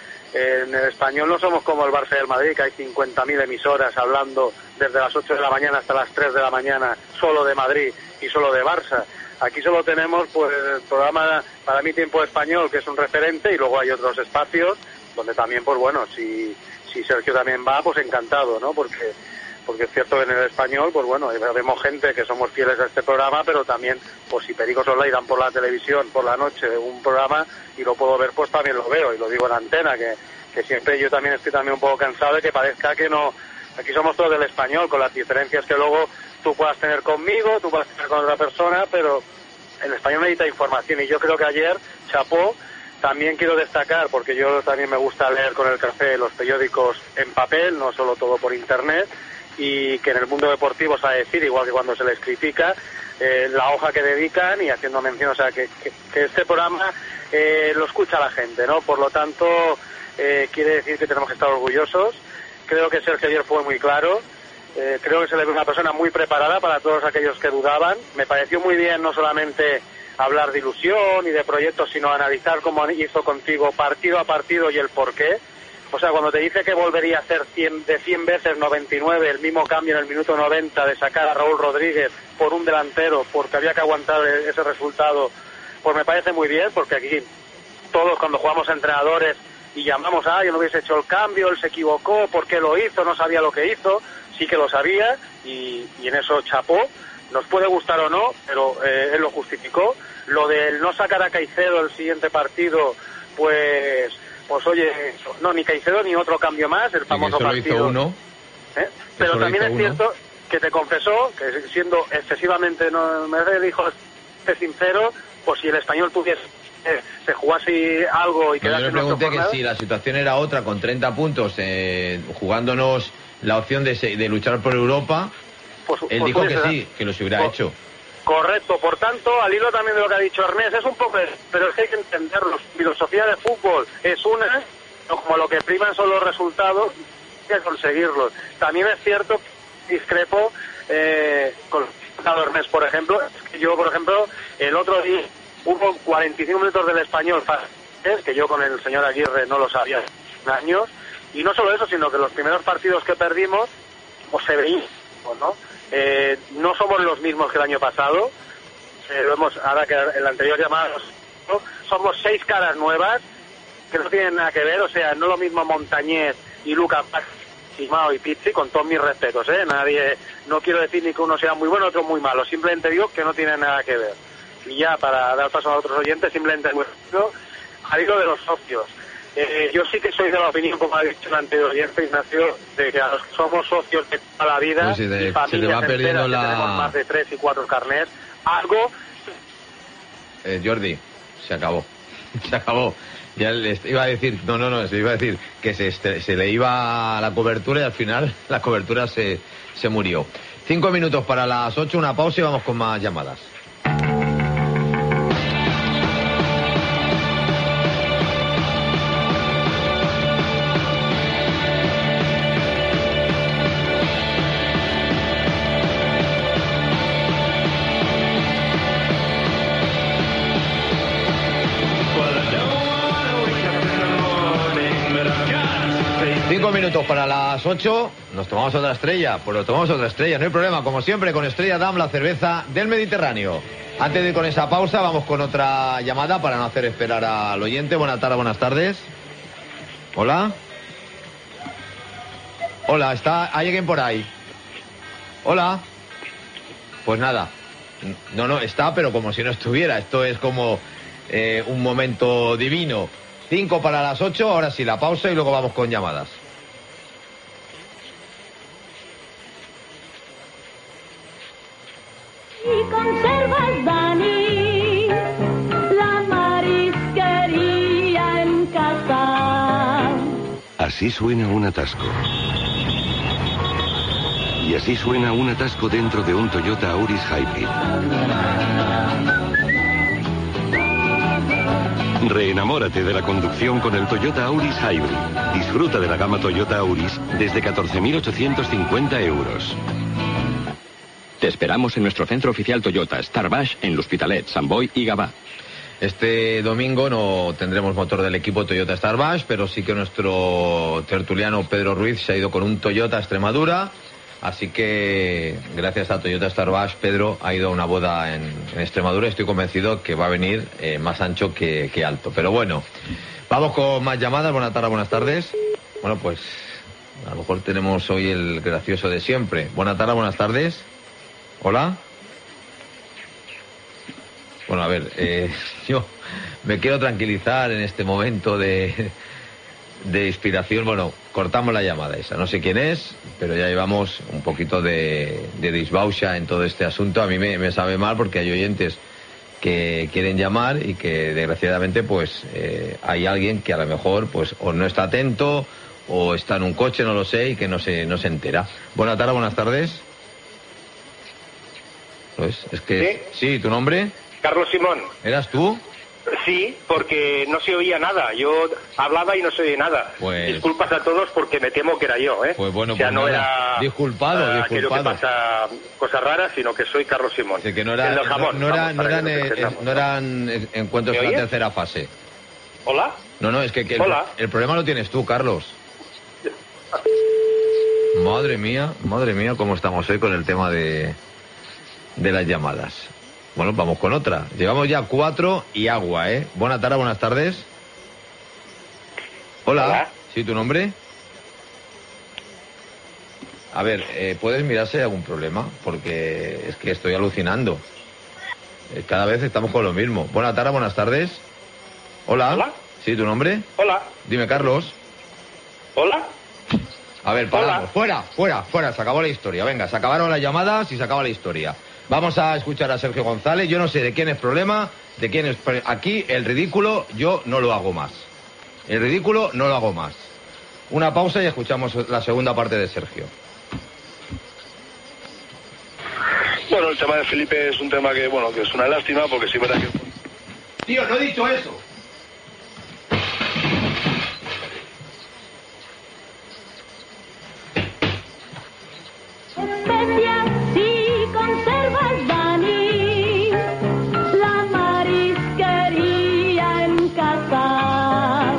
Speaker 8: En el español no somos como el Barça y el Madrid, que hay 50.000 emisoras hablando desde las 8 de la mañana hasta las 3 de la mañana solo de Madrid y solo de Barça. Aquí solo tenemos pues el programa Para mí Tiempo Español, que es un referente, y luego hay otros espacios donde también, pues bueno, si Sergio también va, pues encantado, ¿no? Porque es cierto que en el español, pues bueno, vemos gente que somos fieles a este programa, pero también, pues si Perico Solá dan por la televisión por la noche un programa y lo puedo ver, pues también lo veo, y lo digo en antena, que siempre yo también estoy también un poco cansado de que parezca que no, aquí somos todos del español, con las diferencias que luego tú puedas tener conmigo, tú puedas tener con otra persona, pero el español necesita información, y yo creo que ayer, chapó. También quiero destacar, porque yo también me gusta leer con el café los periódicos en papel, no solo todo por internet, y que en el mundo deportivo sabe decir, igual que cuando se les critica, la hoja que dedican, y haciendo mención, o sea, que este programa lo escucha la gente, ¿no? Por lo tanto, quiere decir que tenemos que estar orgullosos. Creo que Sergio ayer fue muy claro. Creo que se le ve una persona muy preparada para todos aquellos que dudaban. Me pareció muy bien no solamente hablar de ilusión y de proyectos, sino analizar, como hizo contigo, partido a partido y el porqué. O sea, cuando te dice que volvería a hacer 100 veces 99 el mismo cambio en el minuto 90 de sacar a Raúl Rodríguez por un delantero porque había que aguantar ese resultado, pues me parece muy bien, porque aquí todos cuando jugamos a entrenadores y llamamos a alguien, no hubiese hecho el cambio, él se equivocó, ¿por qué lo hizo? No sabía lo que hizo. Sí que lo sabía, y en eso chapó. Nos puede gustar o no, pero él lo justificó. Lo del no sacar a Caicedo el siguiente partido, pues oye, no, ni Caicedo ni otro cambio más, el famoso
Speaker 1: solo
Speaker 8: partido.
Speaker 1: Hizo uno.
Speaker 8: Pero también es cierto que te confesó que, siendo excesivamente, no me dijo, sincero, pues si el Español tuviese, se jugase algo y quedase.
Speaker 1: Yo le pregunté que si la situación era otra, con 30 puntos, jugándonos la opción de luchar por Europa, él dijo que sí, que los hubiera hecho.
Speaker 8: Correcto, por tanto, al hilo también de lo que ha dicho Ernest, es un poco, pero es que hay que entenderlo. Filosofía de fútbol es una, como lo que priman son los resultados, hay que conseguirlos. También es cierto, discrepo con Ernest, por ejemplo, es que yo, por ejemplo, el otro día hubo 45 minutos del Español, que yo con el señor Aguirre no lo sabía en años, y no solo eso, sino que los primeros partidos que perdimos, pues se veía, ¿no? No somos los mismos que el año pasado, ahora que en la anterior llamada, somos 6 caras nuevas que no tienen nada que ver, o sea, no lo mismo Montañez y Lucas y Mao y Pizzi, con todos mis respetos, nadie, no quiero decir ni que uno sea muy bueno, otro muy malo, simplemente digo que no tienen nada que ver. Y ya, para dar paso a otros oyentes, simplemente muy rápido, al hilo de los socios. Yo sí que soy de la opinión, como ha dicho el anterior oyente, Ignacio, de que a los que somos socios de toda la vida,
Speaker 1: pues
Speaker 8: y familias
Speaker 1: se te va perdiendo
Speaker 8: enteras, que tenemos más de 3 y 4 carnets, algo...
Speaker 1: Jordi, se acabó. Se acabó. Ya les iba a decir, se iba a decir que se le iba la cobertura, y al final la cobertura se murió. 5 minutos para las 8, una pausa y vamos con más llamadas. 5 minutos para las 8, nos tomamos otra estrella, pues nos tomamos otra estrella, no hay problema, como siempre, con Estrella Damm, la cerveza del Mediterráneo. Antes de ir con esa pausa, vamos con otra llamada para no hacer esperar al oyente. Buenas tardes, buenas tardes. Hola. Hola, ¿hay alguien por ahí? Hola. Pues nada, no, está, pero como si no estuviera, esto es como un momento divino. 5 para las 8, ahora sí, la pausa y luego vamos con llamadas.
Speaker 3: Y conservas, Dani, la marisquería en casa.
Speaker 9: Así suena un atasco. Y así suena un atasco dentro de un Toyota Auris Hybrid. Reenamórate de la conducción con el Toyota Auris Hybrid. Disfruta de la gama Toyota Auris desde 14.850 euros.
Speaker 10: Te esperamos en nuestro centro oficial Toyota, Starbash, en L'Hospitalet, Sant Boi y Gavà.
Speaker 1: Este domingo no tendremos motor del equipo Toyota Starbash, pero sí que nuestro tertuliano Pedro Ruiz se ha ido con un Toyota Extremadura. Así que, gracias a Toyota Starbash, Pedro ha ido a una boda en Extremadura. Estoy convencido que va a venir más ancho que alto. Pero bueno, vamos con más llamadas. Buenas tardes, buenas tardes. Bueno, pues a lo mejor tenemos hoy el gracioso de siempre. Buenas tardes, buenas tardes. Hola. Bueno, a ver, yo me quiero tranquilizar en este momento de inspiración. Bueno, cortamos la llamada esa. No sé quién es, pero ya llevamos un poquito de disbauxa en todo este asunto. A mí me sabe mal porque hay oyentes que quieren llamar y que desgraciadamente pues hay alguien que a lo mejor pues o no está atento o está en un coche, no lo sé, y que no se entera. Buenas tardes, buenas tardes. Pues es que sí, ¿tu nombre?
Speaker 11: Carlos Simón.
Speaker 1: ¿Eras tú?
Speaker 11: Sí, porque no se oía nada. Yo hablaba y no se oía nada.
Speaker 1: Pues...
Speaker 11: Disculpas a todos porque me temo que era yo, ¿eh?
Speaker 1: Pues bueno,
Speaker 11: o sea,
Speaker 1: pues
Speaker 11: no
Speaker 1: nada.
Speaker 11: era
Speaker 1: disculpado.
Speaker 11: aquello que pasa cosas raras, sino que soy Carlos Simón.
Speaker 1: Sí, que no era,
Speaker 11: el del jamón.
Speaker 1: no eran encuentros de la tercera fase.
Speaker 11: ¿Hola?
Speaker 1: No, es que
Speaker 11: Hola.
Speaker 1: El problema lo tienes tú, Carlos. Madre mía, cómo estamos hoy con el tema de las llamadas. Bueno, vamos con otra. Llevamos ya 4 y agua, ¿eh? Buenas tardes, buenas tardes. Hola. ¿Sí, tu nombre? A ver, ¿puedes mirar si hay algún problema? Porque es que estoy alucinando. Cada vez estamos con lo mismo. Buenas tardes, buenas tardes. Hola.
Speaker 11: ¿Hola?
Speaker 1: ¿Sí, tu nombre?
Speaker 11: Hola.
Speaker 1: Dime, Carlos.
Speaker 11: ¿Hola?
Speaker 1: A ver, paramos. Fuera. Se acabó la historia. Venga, se acabaron las llamadas y se acaba la historia. Vamos a escuchar a Sergio González. Yo no sé de quién es problema, de quién es... Aquí el ridículo yo no lo hago más. Una pausa y escuchamos la segunda parte de Sergio.
Speaker 4: Bueno, el tema de Felipe es un tema que es una lástima porque sí es verdad que...
Speaker 1: Tío, no he dicho eso.
Speaker 3: Especias y conservas, Dani, la marisquería en casa.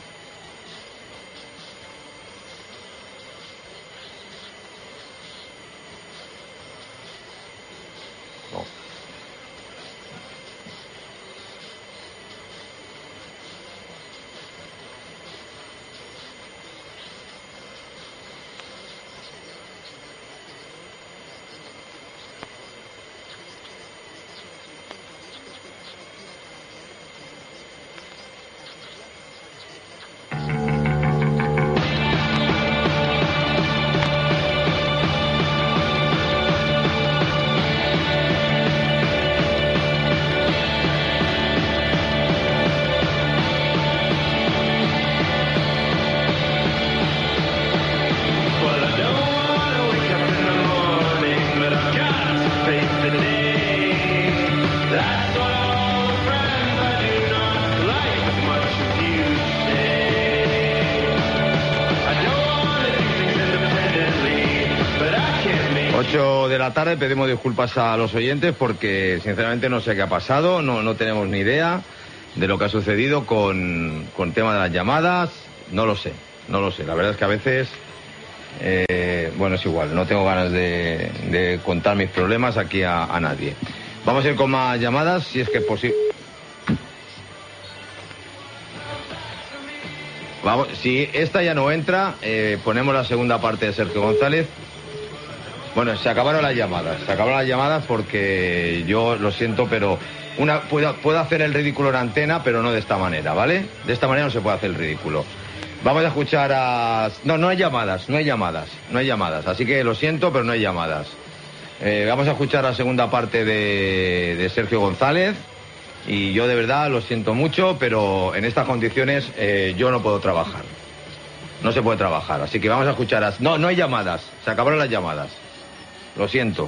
Speaker 1: De la tarde, pedimos disculpas a los oyentes porque sinceramente no sé qué ha pasado, no tenemos ni idea de lo que ha sucedido con tema de las llamadas, no lo sé, no lo sé. La verdad es que a veces, bueno, es igual, no tengo ganas de contar mis problemas aquí a nadie. Vamos a ir con más llamadas, si es que es posible. Vamos, si esta ya no entra, ponemos la segunda parte de Sergio González. Bueno, se acabaron las llamadas porque yo lo siento, pero puedo hacer el ridículo en antena, pero no de esta manera, ¿vale? De esta manera no se puede hacer el ridículo. Vamos a escuchar a... No hay llamadas, así que lo siento, pero no hay llamadas. Vamos a escuchar la segunda parte de Sergio González. Y yo de verdad lo siento mucho, pero en estas condiciones yo no puedo trabajar. No se puede trabajar, así que vamos a escuchar No hay llamadas, se acabaron las llamadas. Lo siento.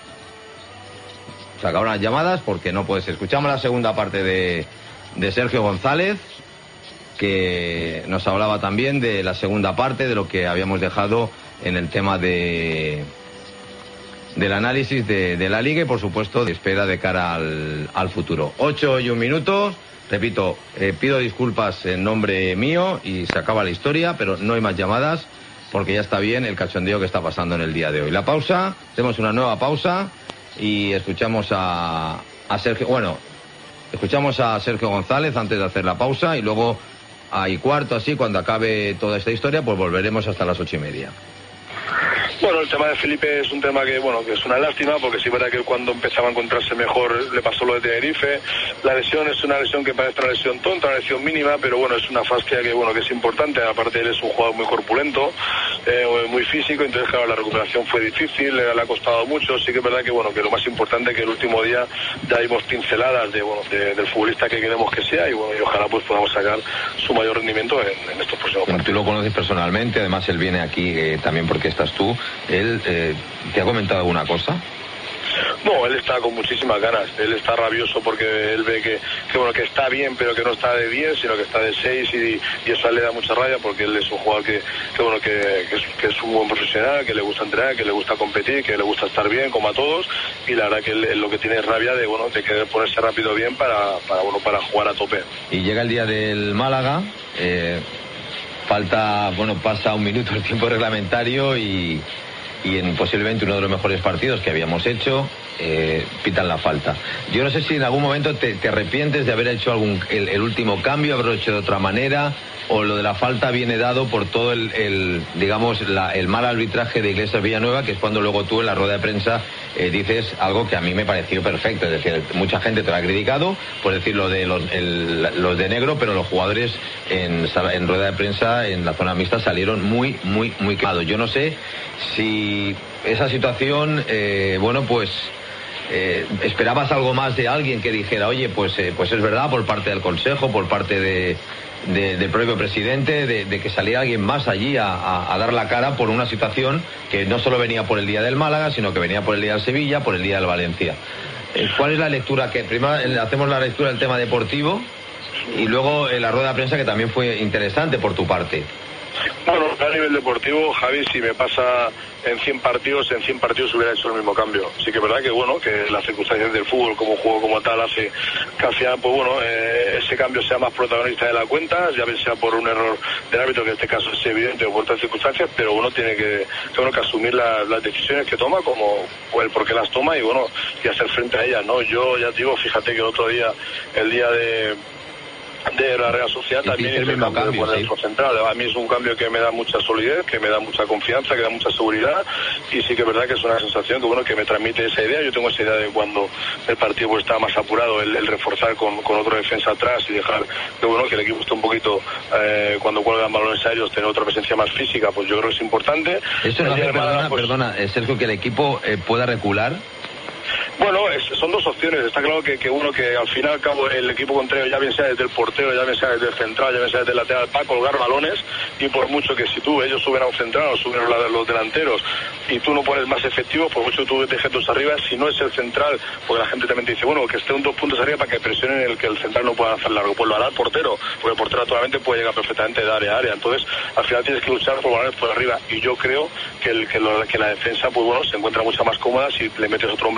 Speaker 1: Se acabaron las llamadas porque no puede ser. Escuchamos la segunda parte de Sergio González, que nos hablaba también de la segunda parte de lo que habíamos dejado en el tema del análisis de la Liga y, por supuesto, de espera de cara al futuro. 8:01. Repito, pido disculpas en nombre mío y se acaba la historia, pero no hay más llamadas porque ya está bien el cachondeo que está pasando en el día de hoy. La pausa, hacemos una nueva pausa y escuchamos a Sergio... Bueno, escuchamos a Sergio González antes de hacer la pausa y luego a 1:15, así, cuando acabe toda esta historia, pues volveremos hasta las 8:30.
Speaker 4: Bueno, el tema de Felipe es un tema que, bueno, que es una lástima, porque sí es verdad que cuando empezaba a encontrarse mejor le pasó lo de Tenerife. La lesión es una lesión que parece una lesión tonta, una lesión mínima, pero bueno, es una fascia que, bueno, que es importante. Aparte, él es un jugador muy corpulento, muy físico, entonces claro, la recuperación fue difícil, le ha costado mucho. Sí que es verdad que, bueno, que lo más importante es que el último día ya dimos pinceladas del futbolista que queremos que sea, y bueno, y ojalá pues podamos sacar su mayor rendimiento en estos próximos partidos.
Speaker 1: Tú lo conoces personalmente, además él viene aquí también porque estás tú. ¿Él te ha comentado alguna cosa?
Speaker 4: No, él está con muchísimas ganas. Él está rabioso porque él ve que bueno, que está bien, pero que no está de 10, sino que está de 6, y eso le da mucha rabia, porque él es un jugador que es un buen profesional, que le gusta entrenar, que le gusta competir, que le gusta estar bien, como a todos, y la verdad que él lo que tiene es rabia de querer ponerse rápido bien para jugar a tope.
Speaker 1: Y llega el día del Málaga, pasa un minuto el tiempo reglamentario y en posiblemente uno de los mejores partidos que habíamos hecho, pitan la falta. Yo no sé si en algún momento te arrepientes de haber hecho el último cambio, haberlo hecho de otra manera, o lo de la falta viene dado por todo el mal arbitraje de Iglesias Villanueva, que es cuando luego tú en la rueda de prensa dices algo que a mí me pareció perfecto. Es decir, mucha gente te lo ha criticado por decir lo de los de negro, pero los jugadores en rueda de prensa en la zona mixta salieron muy quemados. Yo no sé si esa situación, esperabas algo más de alguien que dijera, oye, pues es verdad, por parte del Consejo, por parte del propio presidente, de que saliera alguien más allí a dar la cara por una situación que no solo venía por el día del Málaga, sino que venía por el día del Sevilla, por el día del Valencia. ¿Cuál es la lectura? Que primero hacemos la lectura del tema deportivo y luego la rueda de prensa, que también fue interesante por tu parte.
Speaker 4: Bueno, a nivel deportivo, Javi, si me pasa en 100 partidos hubiera hecho el mismo cambio. Sí que es verdad que, bueno, que las circunstancias del fútbol como juego como tal hace que al final, pues bueno, ese cambio sea más protagonista de la cuenta, ya sea por un error del árbitro, que en este caso es evidente, o por otras circunstancias, pero uno tiene que asumir las decisiones que toma, como el por qué las toma, y bueno, y hacer frente a ellas, ¿no? Yo ya te digo, fíjate que el otro día, el día de la Real Sociedad, también es el cambio de poner el central. A mí es un cambio que me da mucha solidez, que me da mucha confianza, que da mucha seguridad, y sí que es verdad que es una sensación que me transmite esa idea. Yo tengo esa idea de cuando el partido pues está más apurado, el reforzar con otro defensa atrás y dejar que el equipo esté un poquito, cuando cuelgan balones aéreos, tener otra presencia más física, pues yo creo que es importante.
Speaker 1: ¿Eso no hace, perdona, Sergio, que el equipo pueda recular?
Speaker 4: Bueno, son dos opciones. Está claro que al fin y al cabo el equipo contrario, ya bien sea desde el portero, ya bien sea desde el central, ya bien sea desde el lateral, va a colgar balones, y por mucho que si ellos suben a un central o suben los delanteros y tú no pones más efectivo, por mucho que tú dejes dos arriba, si no es el central, porque la gente también te dice, bueno, que esté 2 puntos arriba para que presionen el que el central no pueda hacer largo, pues lo hará el portero, porque el portero actualmente puede llegar perfectamente de área a área. Entonces al final tienes que luchar por balones por arriba, y yo creo que la defensa, pues bueno, se encuentra mucho más cómoda si le metes otro hombre de centímetros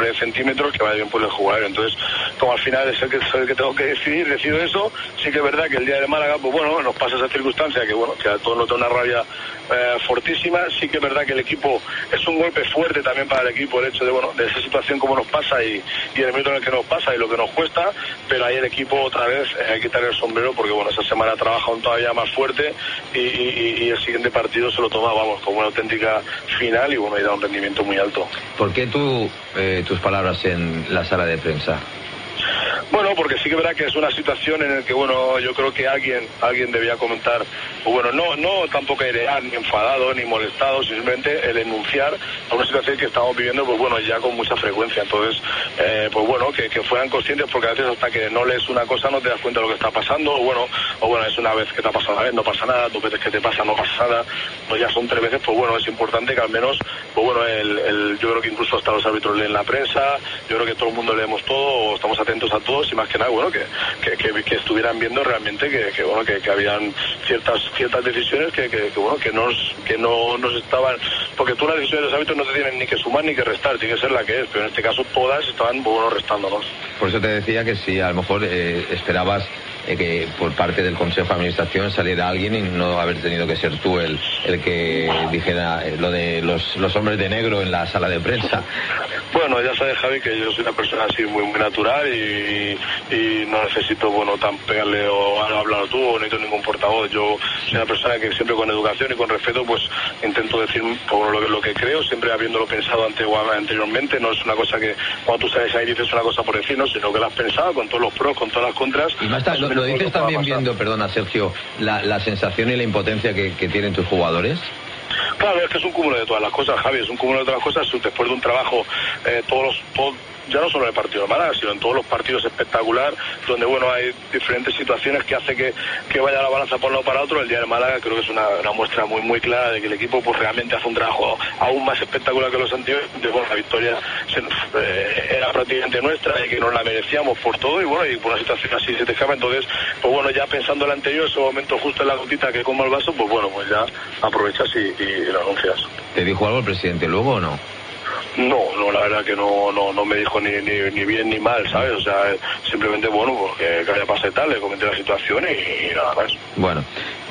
Speaker 4: centímetros, que vaya bien por el jugador. Entonces, como al final es el que tengo que decidir, decido eso. Sí que es verdad que el día de Málaga, pues bueno, nos pasa esa circunstancia que bueno, que a todos nos da una rabia fortísima. Sí que es verdad que el equipo es un golpe fuerte también para el equipo, el hecho de bueno, de esa situación como nos pasa y el minuto en el que nos pasa y lo que nos cuesta, pero ahí el equipo otra vez hay que quitar el sombrero porque bueno, esa semana trabaja aún todavía más fuerte y el siguiente partido se lo toma, vamos, como una auténtica final y bueno, y da un rendimiento muy alto.
Speaker 1: ¿Por qué tus palabras en la sala de prensa?
Speaker 4: Bueno, porque sí que es verdad que es una situación en la que, bueno, yo creo que alguien debía comentar, o bueno, no tampoco airear, ni enfadado, ni molestado, simplemente el enunciar a una situación que estamos viviendo, pues bueno, ya con mucha frecuencia. Entonces, pues bueno, que fueran conscientes, porque a veces hasta que no lees una cosa no te das cuenta de lo que está pasando, o bueno, es una vez que te ha pasado una vez, no pasa nada, 2 veces que te pasa, no pasa nada, pues ya son 3 veces, pues bueno, es importante que al menos, pues bueno, yo creo que incluso hasta los árbitros leen la prensa, yo creo que todo el mundo leemos todo, o estamos atentos a todos, y más que nada, bueno, que estuvieran viendo realmente que habían ciertas decisiones que no nos estaban, porque tú las decisiones de los árbitros no te tienen ni que sumar ni que restar, tiene que ser la que es, pero en este caso todas estaban, bueno, restándonos.
Speaker 1: Por eso te decía que si a lo mejor esperabas que por parte del Consejo de Administración saliera alguien y no haber tenido que ser tú el que dijera lo de los hombres de negro en la sala de prensa.
Speaker 4: Bueno, ya sabes, Javi, que yo soy una persona así muy natural y no necesito, bueno, tan pegarle o hablar tú, o no necesito ningún portavoz. Yo soy una persona que siempre con educación y con respeto, pues intento decir lo que creo, siempre habiéndolo pensado anteriormente. No es una cosa que cuando tú sales ahí dices una cosa por decir, no, sino que lo has pensado con todos los pros, con todas las contras.
Speaker 1: Y más lo dices también viendo, perdona Sergio, la sensación y la impotencia que tienen tus jugadores.
Speaker 4: Claro, es que es un cúmulo de todas las cosas, Javi, es un cúmulo de todas las cosas. Después de un trabajo, ya no solo en el partido de Málaga, sino en todos los partidos espectacular, donde bueno, hay diferentes situaciones que hace que vaya la balanza por un lado para otro. El día de Málaga creo que es una muestra muy clara de que el equipo pues realmente hace un trabajo aún más espectacular que los anteriores. Bueno, la victoria era prácticamente nuestra y que nos la merecíamos por todo, y bueno, y por una situación así se te escapa. Entonces, pues bueno, ya pensando en el anterior, ese momento justo en la gotita que como el vaso, pues bueno, pues ya aprovechas y lo anuncias.
Speaker 1: ¿Te dijo algo el presidente luego o no?
Speaker 4: No, la verdad que no me dijo ni bien ni mal, ¿sabes? O sea, simplemente, bueno, porque que haya pasado y tal, le comenté la situación y nada más.
Speaker 1: Bueno,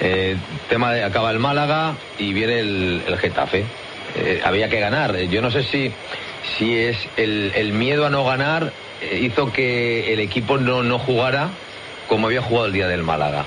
Speaker 1: tema de acaba el Málaga y viene el Getafe. Había que ganar. Yo no sé si es el miedo a no ganar hizo que el equipo no jugara como había jugado el día del Málaga.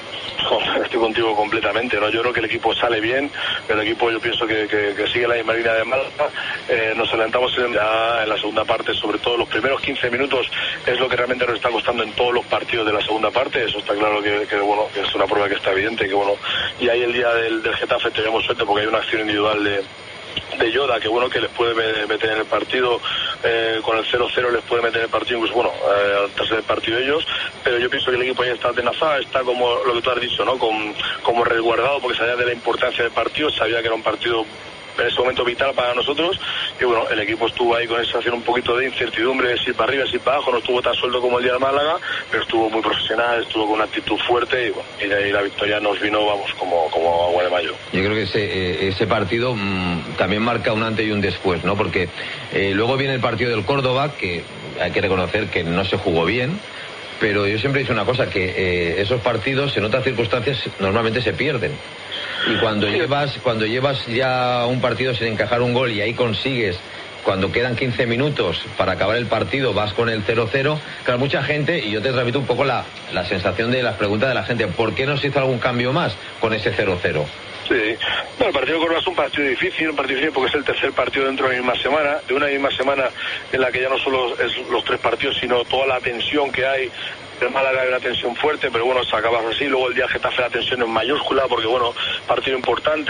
Speaker 4: Estoy contigo completamente, ¿no? Yo creo que el equipo sale bien, el equipo yo pienso que sigue la misma línea de Málaga. Nos adelantamos ya en la segunda parte, sobre todo los primeros 15 minutos es lo que realmente nos está costando en todos los partidos de la segunda parte. Eso está claro que bueno, que es una prueba que está evidente, que bueno, y ahí el día del Getafe tenemos suerte porque hay una acción individual de Yoda, que bueno, que les puede meter en el partido, con el 0-0 les puede meter en el partido, incluso bueno, al tercer partido ellos, pero yo pienso que el equipo ya está atenazado, está como lo que tú has dicho, ¿no? Como resguardado, porque sabía de la importancia del partido, sabía que era un partido en ese momento vital para nosotros, y bueno, el equipo estuvo ahí con esa sensación un poquito de incertidumbre, de si para arriba, si para abajo, no estuvo tan suelto como el día de Málaga, pero estuvo muy profesional, estuvo con una actitud fuerte, y bueno, y de ahí la victoria nos vino, vamos, como agua de mayo.
Speaker 1: Yo creo que ese partido también marca un antes y un después, ¿no? Porque luego viene el partido del Córdoba, que hay que reconocer que no se jugó bien, pero yo siempre he dicho una cosa, que esos partidos en otras circunstancias normalmente se pierden. Y cuando llevas ya un partido sin encajar un gol y ahí consigues, cuando quedan 15 minutos para acabar el partido, vas con el 0-0, claro, mucha gente, y yo te transmito un poco la sensación de las preguntas de la gente, ¿por qué no se hizo algún cambio más con ese 0-0?
Speaker 4: Sí, bueno, el partido de Córdoba es un partido difícil porque es el tercer partido dentro de una misma semana en la que ya no solo es los 3 partidos, sino toda la tensión que hay. El Málaga hay una tensión fuerte, pero bueno, se acabas así. Luego el día Getafe la tensión es mayúscula, porque bueno, partido importante,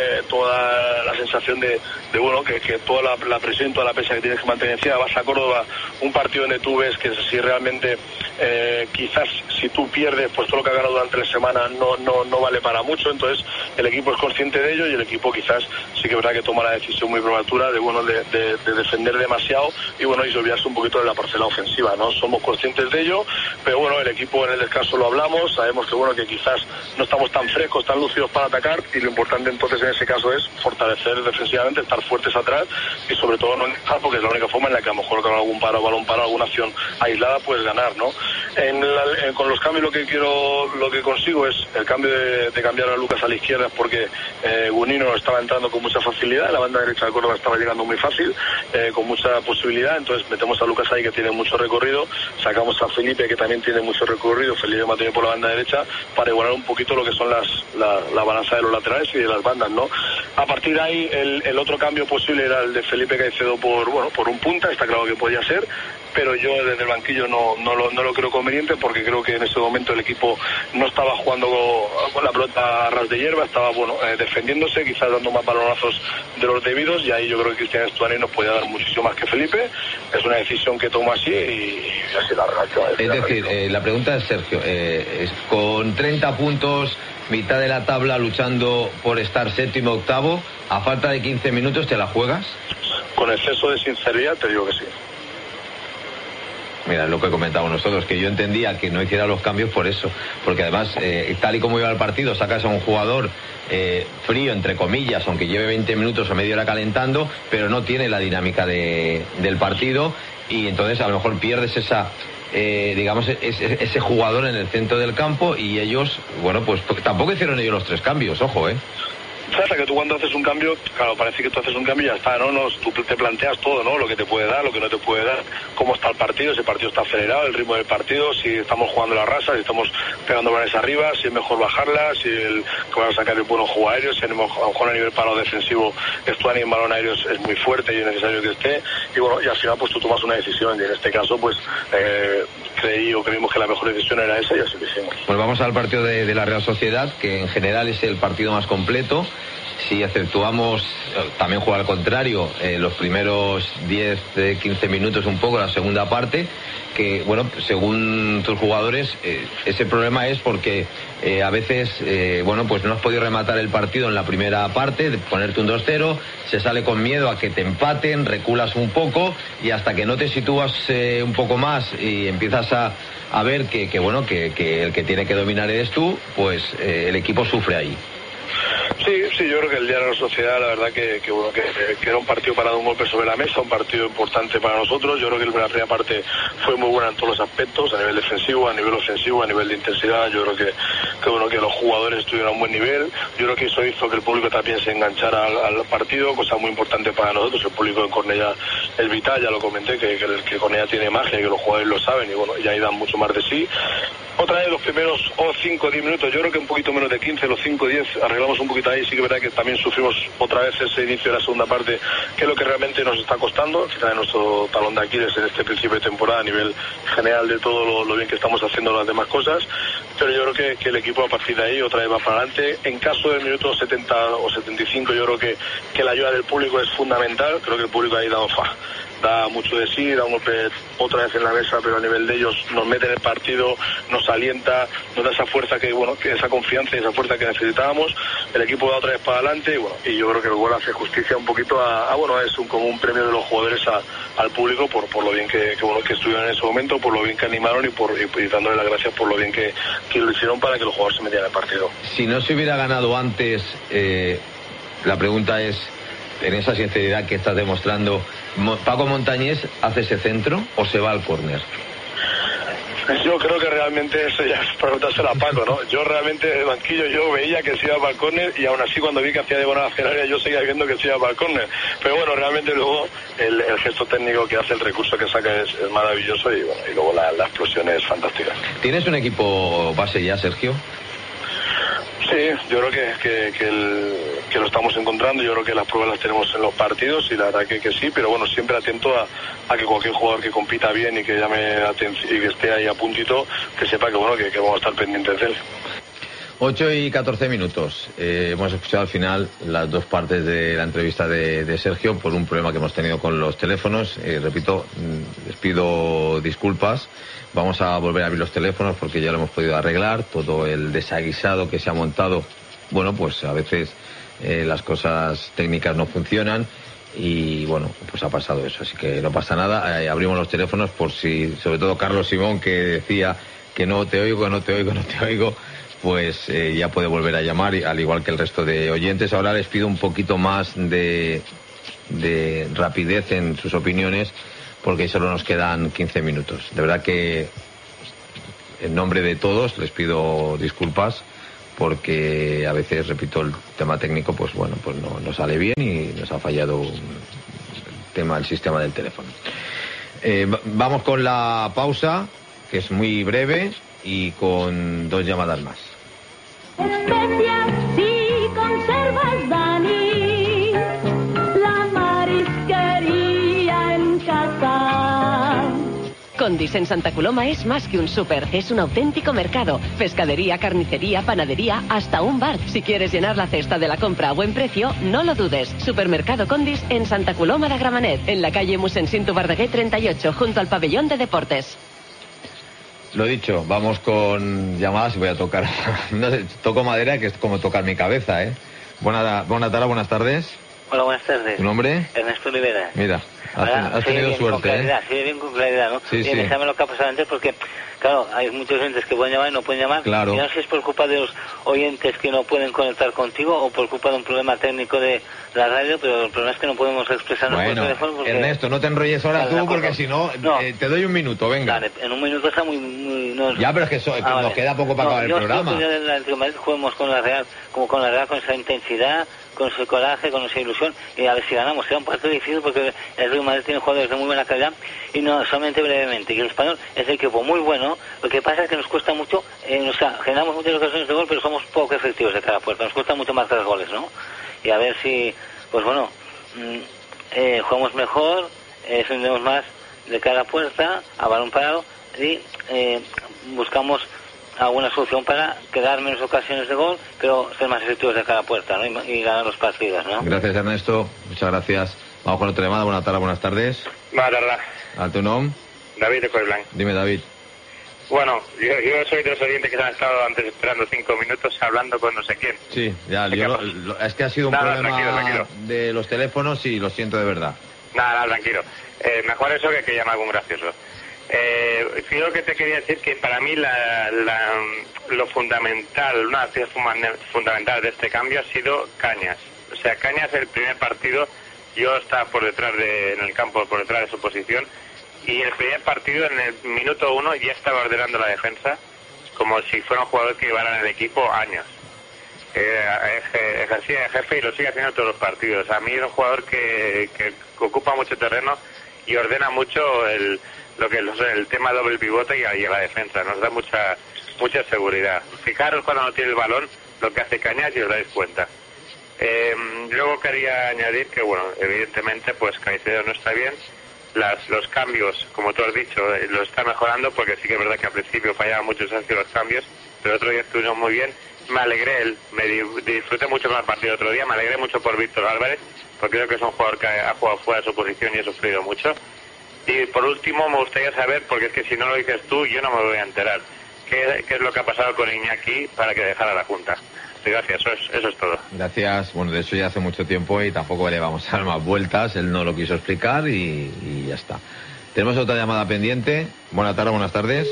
Speaker 4: toda la sensación de bueno, que toda la presión, toda la pesa que tienes que mantener encima. Vas a Córdoba, un partido donde tú ves que si realmente quizás si tú pierdes, pues todo lo que has ganado durante la semana no vale para mucho. Entonces el equipo es consciente de ello, y el equipo quizás sí que es verdad que toma la decisión muy prematura de defender demasiado y bueno, y olvidarse un poquito de la parcela ofensiva, ¿no? Somos conscientes de ello, pero Pero bueno, el equipo en el descanso lo hablamos, sabemos que bueno, que quizás no estamos tan frescos, tan lúcidos para atacar, y lo importante entonces en ese caso es fortalecer defensivamente, estar fuertes atrás y sobre todo no dejar, porque es la única forma en la que a lo mejor con algún paro, balón paro, alguna acción aislada puedes ganar, ¿no? Con los cambios lo que consigo es el cambio de cambiar a Lucas a la izquierda, porque Gunino estaba entrando con mucha facilidad, la banda derecha de Córdoba estaba llegando muy fácil, con mucha posibilidad, entonces metemos a Lucas ahí, que tiene mucho recorrido, sacamos a Felipe, que también tiene mucho recorrido, Felipe mantiene por la banda derecha, para igualar un poquito lo que son la balanza de los laterales y de las bandas, ¿no? A partir de ahí, el otro cambio posible era el de Felipe Caicedo por un punta, está claro que podía ser, pero yo desde el banquillo no lo creo conveniente, porque creo que en ese momento el equipo no estaba jugando con la pelota a ras de hierba, estaba defendiéndose, quizás dando más balonazos de los debidos, y ahí yo creo que Cristian Stuani nos podía dar muchísimo más que Felipe. Es una decisión que toma así y así la relación.
Speaker 1: Es decir, la pregunta es, Sergio, con 30 puntos, mitad de la tabla, luchando por estar séptimo, octavo, a falta de 15 minutos, ¿te la juegas?
Speaker 4: Con exceso de sinceridad te digo que sí.
Speaker 1: Mira, lo que comentamos nosotros, que yo entendía que no hiciera los cambios por eso, porque además, tal y como iba el partido, sacas a un jugador frío, entre comillas, aunque lleve 20 minutos o media hora calentando, pero no tiene la dinámica del partido, y entonces a lo mejor pierdes esa... digamos, ese jugador en el centro del campo, y ellos, bueno, pues tampoco hicieron ellos los 3 cambios, ojo,
Speaker 4: Hasta que tú cuando haces un cambio, claro, parece que tú haces un cambio y ya está, ¿no? Tú te planteas todo, ¿no? Lo que te puede dar, lo que no te puede dar, cómo está el partido, si el partido está acelerado, el ritmo del partido, si estamos jugando la raza, si estamos pegando balones arriba, si es mejor bajarla, si que van a sacar el bueno juego aéreo, si a lo mejor a nivel palo defensivo Stuani en balón aéreo es muy fuerte y es necesario que esté, y bueno, y al final pues tú tomas una decisión, y en este caso pues creímos que la mejor decisión era esa, y así lo hicimos.
Speaker 1: Pues vamos al partido de la Real Sociedad, que en general es el partido más completo. Si exceptuamos, también juega al contrario, los primeros 10-15 minutos un poco, la segunda parte, que bueno, según tus jugadores, ese problema es porque a veces, bueno, pues no has podido rematar el partido en la primera parte, de ponerte un 2-0, se sale con miedo a que te empaten, reculas un poco, y hasta que no te sitúas un poco más y empiezas a ver que bueno, que el que tiene que dominar eres tú, pues el equipo sufre ahí.
Speaker 4: Sí, yo creo que el día de la sociedad, la verdad que era un partido para dar un golpe sobre la mesa, un partido importante para nosotros. Yo creo que la primera parte fue muy buena en todos los aspectos, a nivel defensivo, a nivel ofensivo, a nivel de intensidad. Yo creo que los jugadores estuvieron a un buen nivel. Yo creo que eso hizo que el público también se enganchara al partido, cosa muy importante para nosotros. El público de Cornellá es vital, ya lo comenté, que Cornellá tiene magia y que los jugadores lo saben, y bueno, y ahí dan mucho más de sí. Otra vez los primeros 5 o 10 minutos, yo creo que un poquito menos de 15, los 5 o 10, arreglamos un poquito ahí. Sí que es verdad que también sufrimos otra vez ese inicio de la segunda parte, que es lo que realmente nos está costando, quizá de nuestro talón de Aquiles en este principio de temporada, a nivel general de todo lo bien que estamos haciendo las demás cosas. Pero yo creo que el equipo a partir de ahí otra vez va para adelante. En caso del minuto 70 o 75, yo creo que la ayuda del público es fundamental. Creo que el público ahí da mucho de sí, da un golpe otra vez en la mesa, pero a nivel de ellos nos mete en el partido, nos alienta, nos da esa fuerza que esa confianza y esa fuerza que necesitábamos. El equipo da otra vez para adelante, y yo creo que el gol hace justicia un poquito es como un premio de los jugadores al público por lo bien que estuvieron en ese momento, por lo bien que animaron y dándole las gracias por lo bien que lo hicieron para que los jugadores se metieran en el partido.
Speaker 1: Si no se hubiera ganado antes, la pregunta es, en esa sinceridad que estás demostrando, ¿Paco Montañés hace ese centro o se va al córner?
Speaker 4: Yo creo que realmente eso ya es preguntárselo a Paco, ¿no? Yo realmente en el banquillo yo veía que se iba para el córner, y aún así cuando vi que hacía de buena área yo seguía viendo que se iba para el córner. Pero bueno, realmente luego el gesto técnico que hace, el recurso que saca es maravilloso, y bueno, y luego la explosión es fantástica.
Speaker 1: ¿Tienes un equipo base ya, Sergio?
Speaker 4: Sí, yo creo que lo estamos encontrando. Yo creo que las pruebas las tenemos en los partidos, y la verdad que sí, pero bueno, siempre atento a que cualquier jugador que compita bien y que llame atención y que esté ahí a puntito, que sepa que bueno, que vamos a estar pendientes de él.
Speaker 1: 8 y 14 minutos. Hemos escuchado al final las dos partes de la entrevista de Sergio por un problema que hemos tenido con los teléfonos. Repito, les pido disculpas. Vamos a volver a abrir los teléfonos porque ya lo hemos podido arreglar. Todo el desaguisado que se ha montado, bueno, pues a veces las cosas técnicas no funcionan y bueno, pues ha pasado eso, así que no pasa nada. Abrimos los teléfonos por si, sobre todo Carlos Simón, que decía que no te oigo, pues ya puede volver a llamar, al igual que el resto de oyentes. Ahora les pido un poquito más de rapidez en sus opiniones, porque solo nos quedan 15 minutos. De verdad que en nombre de todos les pido disculpas, porque a veces, repito, el tema técnico pues no sale bien y nos ha fallado el sistema del teléfono. Vamos con la pausa, que es muy breve, y con 2 llamadas más.
Speaker 3: Especias si conservas, Dani, la marisquería en casa.
Speaker 2: Condis en Santa Coloma es más que un súper, es un auténtico mercado. Pescadería, carnicería, panadería, hasta un bar. Si quieres llenar la cesta de la compra a buen precio, no lo dudes. Supermercado Condis en Santa Coloma de Gramenet, en la calle Mossèn Verdaguer 38, junto al pabellón de deportes.
Speaker 1: Lo dicho, vamos con llamadas y voy a tocar. No sé, toco madera, que es como tocar mi cabeza, ¿eh? Buenas tardes.
Speaker 12: Hola, buenas tardes.
Speaker 1: ¿Tu nombre?
Speaker 12: Ernesto Olivera.
Speaker 1: Mira, has tenido suerte, ¿eh?
Speaker 12: Sí, bien con claridad, ¿no?
Speaker 1: Sí, sí.
Speaker 12: Déjame lo que ha pasado antes, porque, claro, hay muchos oyentes que pueden llamar y no pueden llamar.
Speaker 1: Claro.
Speaker 12: Y no sé si es por culpa de los oyentes que no pueden conectar contigo o por culpa de un problema técnico de la radio, pero el problema es que no podemos expresarnos por teléfono. Porque...
Speaker 1: Ernesto, no te enrolles ahora tú, porque si no, te doy un minuto, venga.
Speaker 12: Vale, en un minuto está muy...
Speaker 1: Ya, pero es que nos queda poco para acabar el programa.
Speaker 12: Yo en el Atlético de Madrid juguemos con la Real, con esa intensidad, con ese coraje, con esa ilusión, y a ver si ganamos. Será un partido difícil porque el Atlético de Madrid tiene jugadores de muy buena calidad, y no solamente brevemente, que el Español es el equipo muy bueno. Lo que pasa es que nos cuesta mucho, generamos muchas ocasiones de gol, pero somos poco efectivos de cada puerta. Nos cuesta mucho marcar goles, ¿no? Y a ver si, pues bueno, jugamos mejor, defendemos más de cada puerta, a balón parado, y buscamos alguna solución para quedar menos ocasiones de gol, pero ser más efectivos de cada puerta, ¿no? Y ganar los partidos, ¿no?
Speaker 1: Gracias, Ernesto. Muchas gracias. Vamos con otra llamada. Buenas tardes.
Speaker 13: Buenas tardes.
Speaker 1: ¿A tu nombre?
Speaker 13: David de Coiblanc.
Speaker 1: Dime, David.
Speaker 13: Bueno, yo soy de los oyentes que se han estado antes esperando 5 minutos hablando con no sé quién.
Speaker 1: Sí, ya, es que ha sido un problema tranquilo. De los teléfonos y lo siento de verdad.
Speaker 13: Nada, tranquilo. Mejor eso que llama algún gracioso. Sí, lo que te quería decir que para mí lo fundamental, una de las piezas fundamentales de este cambio ha sido Cañas. O sea, Cañas, el primer partido, yo estaba en el campo por detrás de su posición, y el primer partido, en el minuto 1, ya estaba ordenando la defensa como si fuera un jugador que llevara en el equipo años. Ejercía de jefe y lo sigue haciendo todos los partidos. A mí es un jugador que ocupa mucho terreno y ordena mucho el tema doble pivote y la defensa. Nos da mucha seguridad. Fijaros cuando no tiene el balón lo que hace Cañas y os dais cuenta. Luego quería añadir que, bueno, evidentemente pues Caicedo no está bien. Los cambios, como tú has dicho, lo está mejorando, porque sí que es verdad que al principio fallaban mucho los cambios, pero el otro día estuvimos muy bien. Me alegré, disfruté mucho con el partido el otro día, me alegré mucho por Víctor Álvarez, porque creo que es un jugador que ha jugado fuera de su posición y ha sufrido mucho. Y por último me gustaría saber, porque es que si no lo dices tú, yo no me voy a enterar, qué es lo que ha pasado con Iñaki para que dejara la Junta. Gracias, eso es todo.
Speaker 1: Gracias. Bueno, de eso ya hace mucho tiempo y tampoco le vamos a dar más vueltas. Él no lo quiso explicar y ya está. Tenemos otra llamada pendiente. Buenas tardes.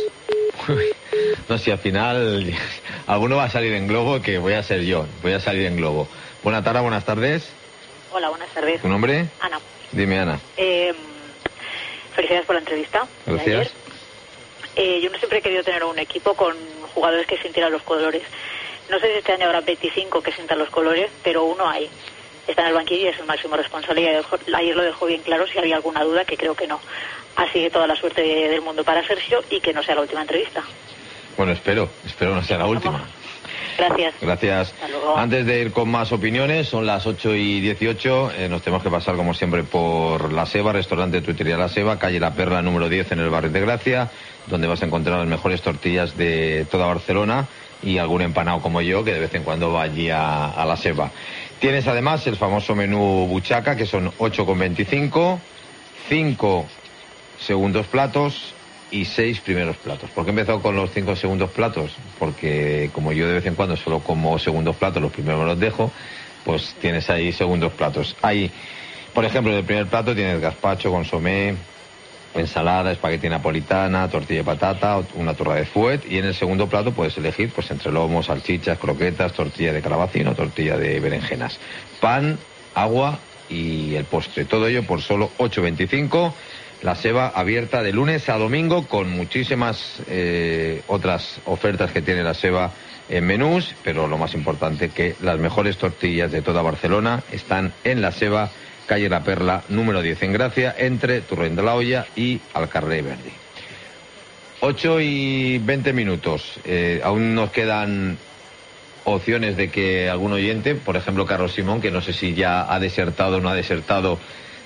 Speaker 1: No sé, si al final alguno va a salir en globo, que voy a ser yo. Voy a salir en globo. Buenas tardes.
Speaker 14: Hola, buenas tardes.
Speaker 1: ¿Tu nombre?
Speaker 14: Ana.
Speaker 1: Dime, Ana.
Speaker 14: Felicidades por la entrevista.
Speaker 1: Gracias.
Speaker 14: Yo no siempre he querido tener un equipo con jugadores que sintieran los colores. No sé si este año habrá 25 que sientan los colores, pero uno hay. Está en el banquillo y es el máximo responsable. Y ayer lo dejó bien claro, si había alguna duda, que creo que no. Así que toda la suerte del mundo para Sergio y que no sea la última entrevista.
Speaker 1: Bueno, espero no sea la última.
Speaker 14: Gracias.
Speaker 1: Antes de ir con más opiniones, son las 8:18, nos tenemos que pasar como siempre por La Seba, restaurante Tuitería La Seba, calle La Perla número 10 en el barrio de Gracia, donde vas a encontrar las mejores tortillas de toda Barcelona y algún empanado como yo, que de vez en cuando va allí a La Seba. Tienes además el famoso menú buchaca, que son 8,25, 5 segundos platos y 6 primeros platos. ¿Por qué he empezado con los 5 segundos platos? Porque como yo de vez en cuando solo como segundos platos, los primeros me los dejo, pues tienes ahí segundos platos. Ahí, por ejemplo, en el primer plato tienes gazpacho, consomé, ensalada, espagueti napolitana, tortilla de patata, una torra de fuet, y en el segundo plato puedes elegir pues entre lomo, salchichas, croquetas, tortilla de calabacín o tortilla de berenjenas. Pan, agua y el postre. Todo ello por solo 8,25. La Seva abierta de lunes a domingo con muchísimas otras ofertas que tiene la Seva en menús, pero lo más importante que las mejores tortillas de toda Barcelona están en la Seva, calle La Perla, número 10 en Gracia, entre Torrent de la Olla y Alcarré Verdi. 8:20. Aún nos quedan opciones de que algún oyente, por ejemplo Carlos Simón, que no sé si ya ha desertado o no ha desertado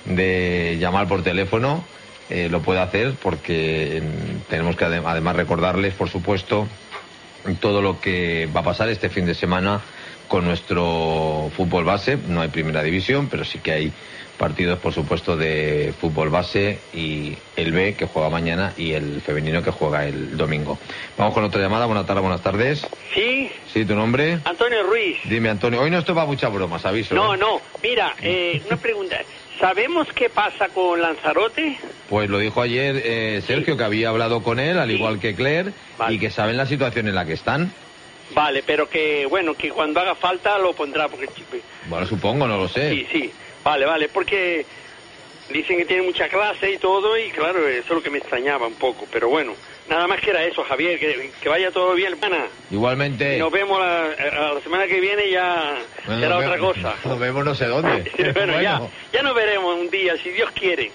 Speaker 1: de llamar por teléfono, lo puede hacer, porque tenemos que además recordarles, por supuesto, todo lo que va a pasar este fin de semana con nuestro fútbol base. No hay primera división, pero sí que hay partidos, por supuesto, de fútbol base, y el B, que juega mañana, y el femenino, que juega el domingo. Vamos con otra llamada. Buenas tardes.
Speaker 15: Sí.
Speaker 1: Sí, ¿tu nombre?
Speaker 15: Antonio Ruiz.
Speaker 1: Dime, Antonio. Hoy no esto va muchas bromas, aviso.
Speaker 15: No. Mira, una pregunta. ¿Sabemos qué pasa con Lanzarote?
Speaker 1: Pues lo dijo ayer Sergio, que había hablado con él, al igual que Claire, y que saben la situación en la que están.
Speaker 15: Vale, pero que cuando haga falta lo pondrá, porque...
Speaker 1: Bueno, supongo, no lo sé.
Speaker 15: Sí. Vale, porque dicen que tiene mucha clase y todo, y claro, eso es lo que me extrañaba un poco, pero bueno, nada más que era eso, Javier, que vaya todo bien, hermana.
Speaker 1: Igualmente.
Speaker 15: Y nos vemos la semana que viene, ya será otra cosa.
Speaker 1: Nos vemos no sé dónde.
Speaker 15: Bueno. Ya nos veremos un día, si Dios quiere.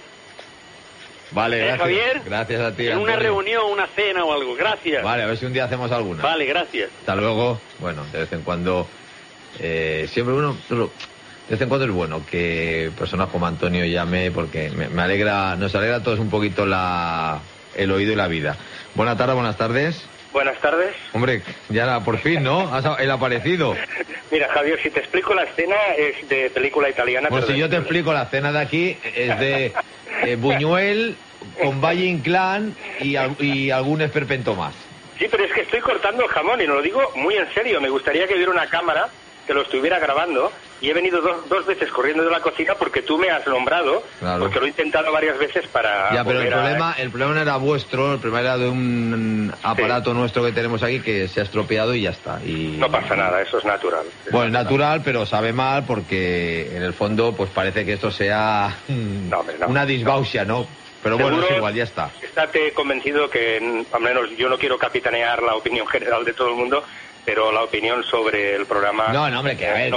Speaker 1: Vale, gracias.
Speaker 15: Javier,
Speaker 1: gracias a ti,
Speaker 15: en
Speaker 1: Antonio.
Speaker 15: una reunión, una cena o algo, gracias.
Speaker 1: Vale, a ver si un día hacemos alguna.
Speaker 15: Vale, gracias.
Speaker 1: Hasta luego. Bueno, de vez en cuando, siempre uno... De vez en cuando es bueno que personas como Antonio llame, porque me alegra, nos alegra a todos un poquito el oído y la vida. Buenas tardes.
Speaker 11: Buenas tardes.
Speaker 1: Hombre, ya por fin, ¿no? El aparecido.
Speaker 11: Mira, Javier, si te explico, la escena es de película italiana.
Speaker 1: Pues si yo te explico, la cena de aquí es de Buñuel con Valle Inclán y algún esperpento más.
Speaker 11: Sí, pero es que estoy cortando el jamón y no lo digo muy en serio. Me gustaría que hubiera una cámara que lo estuviera grabando, y he venido dos veces corriendo de la cocina porque tú me has nombrado, claro. Porque lo he intentado varias veces para...
Speaker 1: Ya, pero el problema no era vuestro, el problema era de un aparato nuestro que tenemos aquí que se ha estropeado y ya está. Y...
Speaker 11: No pasa nada, eso es natural.
Speaker 1: Bueno, es natural, pero sabe mal porque en el fondo pues parece que esto sea una disbausia, ¿no? Pero bueno, es igual, ya está.
Speaker 11: Estate convencido que, al menos yo no quiero capitanear la opinión general de todo el mundo, pero la opinión sobre el programa... No,
Speaker 1: hombre, que a ver,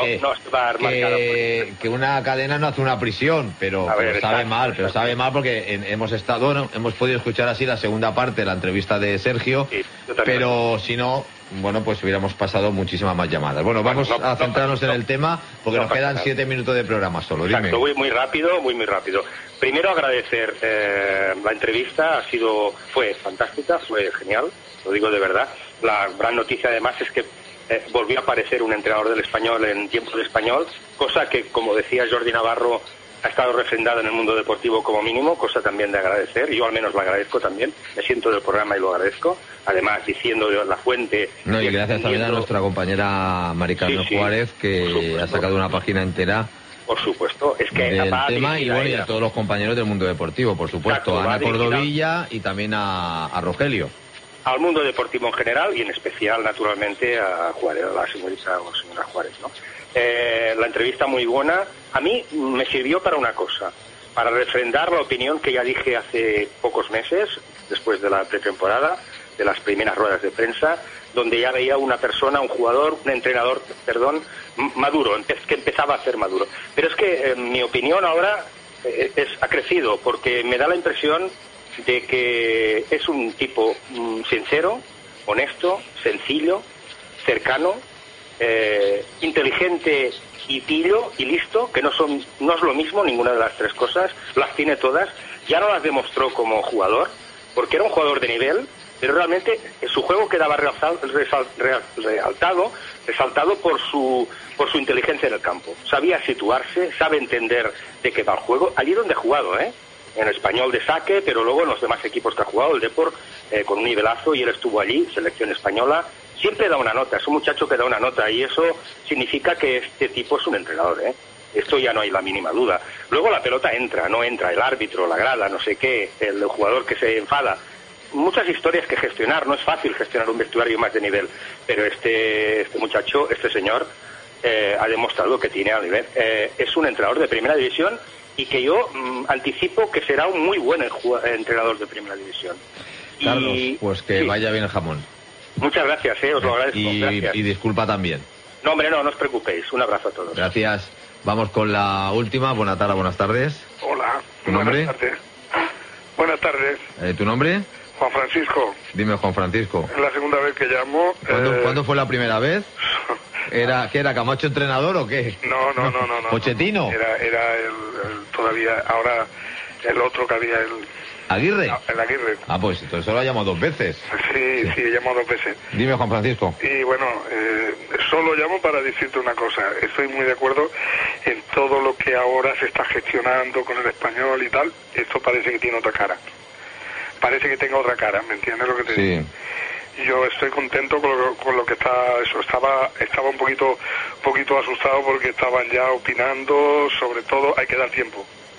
Speaker 1: que una cadena no hace una prisión, pero sabe mal, porque hemos podido escuchar así la segunda parte de la entrevista de Sergio, pero si no, bueno, pues hubiéramos pasado muchísimas más llamadas. Bueno, vamos a centrarnos en el tema, porque nos quedan 7 minutos de programa solo. Dime.
Speaker 11: Exacto, muy rápido. Primero agradecer la entrevista, fue fantástica, fue genial, lo digo de verdad. La gran noticia además es que volvió a aparecer un entrenador del Español en tiempo de Español, cosa que, como decía Jordi Navarro, ha estado refrendada en el mundo deportivo como mínimo, cosa también de agradecer. Yo al menos lo agradezco también, me siento del programa y lo agradezco. Además, diciendo de la fuente...
Speaker 1: No, y gracias también a nuestra compañera Mari Carmen Juárez, que ha sacado una página entera.
Speaker 11: Por supuesto, es que
Speaker 1: del tema, y bueno, y a todos los compañeros del mundo deportivo, por supuesto. Exacto, a Ana Cordovilla y también a Rogelio.
Speaker 11: Al mundo deportivo en general y en especial, naturalmente, a Juárez, a la señora Juárez, ¿no? La entrevista muy buena. A mí me sirvió para una cosa, para refrendar la opinión que ya dije hace pocos meses, después de la pretemporada, de las primeras ruedas de prensa, donde ya veía un entrenador, maduro, que empezaba a ser maduro. Pero es que mi opinión ahora ha crecido, porque me da la impresión de que es un tipo sincero, honesto, sencillo, cercano, inteligente y pillo y listo, que no es lo mismo ninguna de las tres cosas, las tiene todas. Ya no las demostró como jugador, porque era un jugador de nivel, pero realmente su juego quedaba resaltado por su inteligencia en el campo. Sabía situarse, sabe entender de qué va el juego. Allí donde ha jugado, en el Español de saque, pero luego en los demás equipos que ha jugado, el Depor, con un nivelazo, y él estuvo allí, selección española, siempre da una nota, es un muchacho que da una nota, y eso significa que este tipo es un entrenador, Esto ya no hay la mínima duda. Luego la pelota entra, no entra, el árbitro, la grada, no sé qué, el jugador que se enfada. Muchas historias que gestionar, no es fácil gestionar un vestuario más de nivel, pero este muchacho, este señor, ha demostrado que tiene a nivel. Es un entrenador de primera división y que yo anticipo que será un muy buen entrenador de primera división.
Speaker 1: Carlos, pues que vaya bien el jamón.
Speaker 11: Muchas gracias, os lo agradezco. Gracias.
Speaker 1: Y disculpa también.
Speaker 11: No, hombre, no os preocupéis. Un abrazo a todos.
Speaker 1: Gracias. Vamos con la última. Buenas tardes.
Speaker 16: Hola.
Speaker 1: ¿Tu nombre?
Speaker 16: Buenas tardes.
Speaker 1: ¿Tu nombre?
Speaker 16: Juan Francisco.
Speaker 1: Dime, Juan Francisco.
Speaker 16: Es la segunda vez que llamo.
Speaker 1: ¿Cuándo fue la primera vez? ¿Qué era Camacho entrenador o qué?
Speaker 16: No.
Speaker 1: ¿Pochettino?
Speaker 16: Era el todavía, ahora el otro que había,
Speaker 1: ¿Aguirre?
Speaker 16: El Aguirre.
Speaker 1: Ah, pues entonces solo ha llamado 2 veces.
Speaker 16: Sí, he llamado 2 veces.
Speaker 1: Dime, Juan Francisco.
Speaker 16: Y bueno, solo llamo para decirte una cosa. Estoy muy de acuerdo en todo lo que ahora se está gestionando con el Español y tal. Esto parece que tiene otra cara. Parece que tenga otra cara, ¿me entiendes lo que te digo? Yo estoy contento con lo que está eso. Estaba un poquito asustado porque estaban ya opinando. Sobre todo hay que dar tiempo.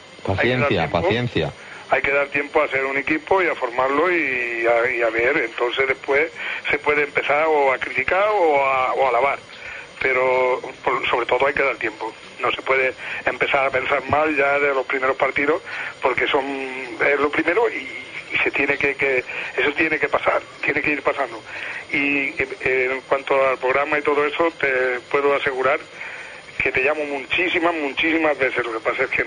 Speaker 1: Paciencia.
Speaker 16: Hay que dar tiempo a hacer un equipo y a formarlo y a ver. Entonces después se puede empezar o a criticar o a alabar. Pero sobre todo hay que dar tiempo. No se puede empezar a pensar mal ya de los primeros partidos porque es lo primero y se tiene eso tiene que pasar, tiene que ir pasando. Y en cuanto al programa y todo eso, te puedo asegurar que te llamo muchísimas veces. Lo que pasa es que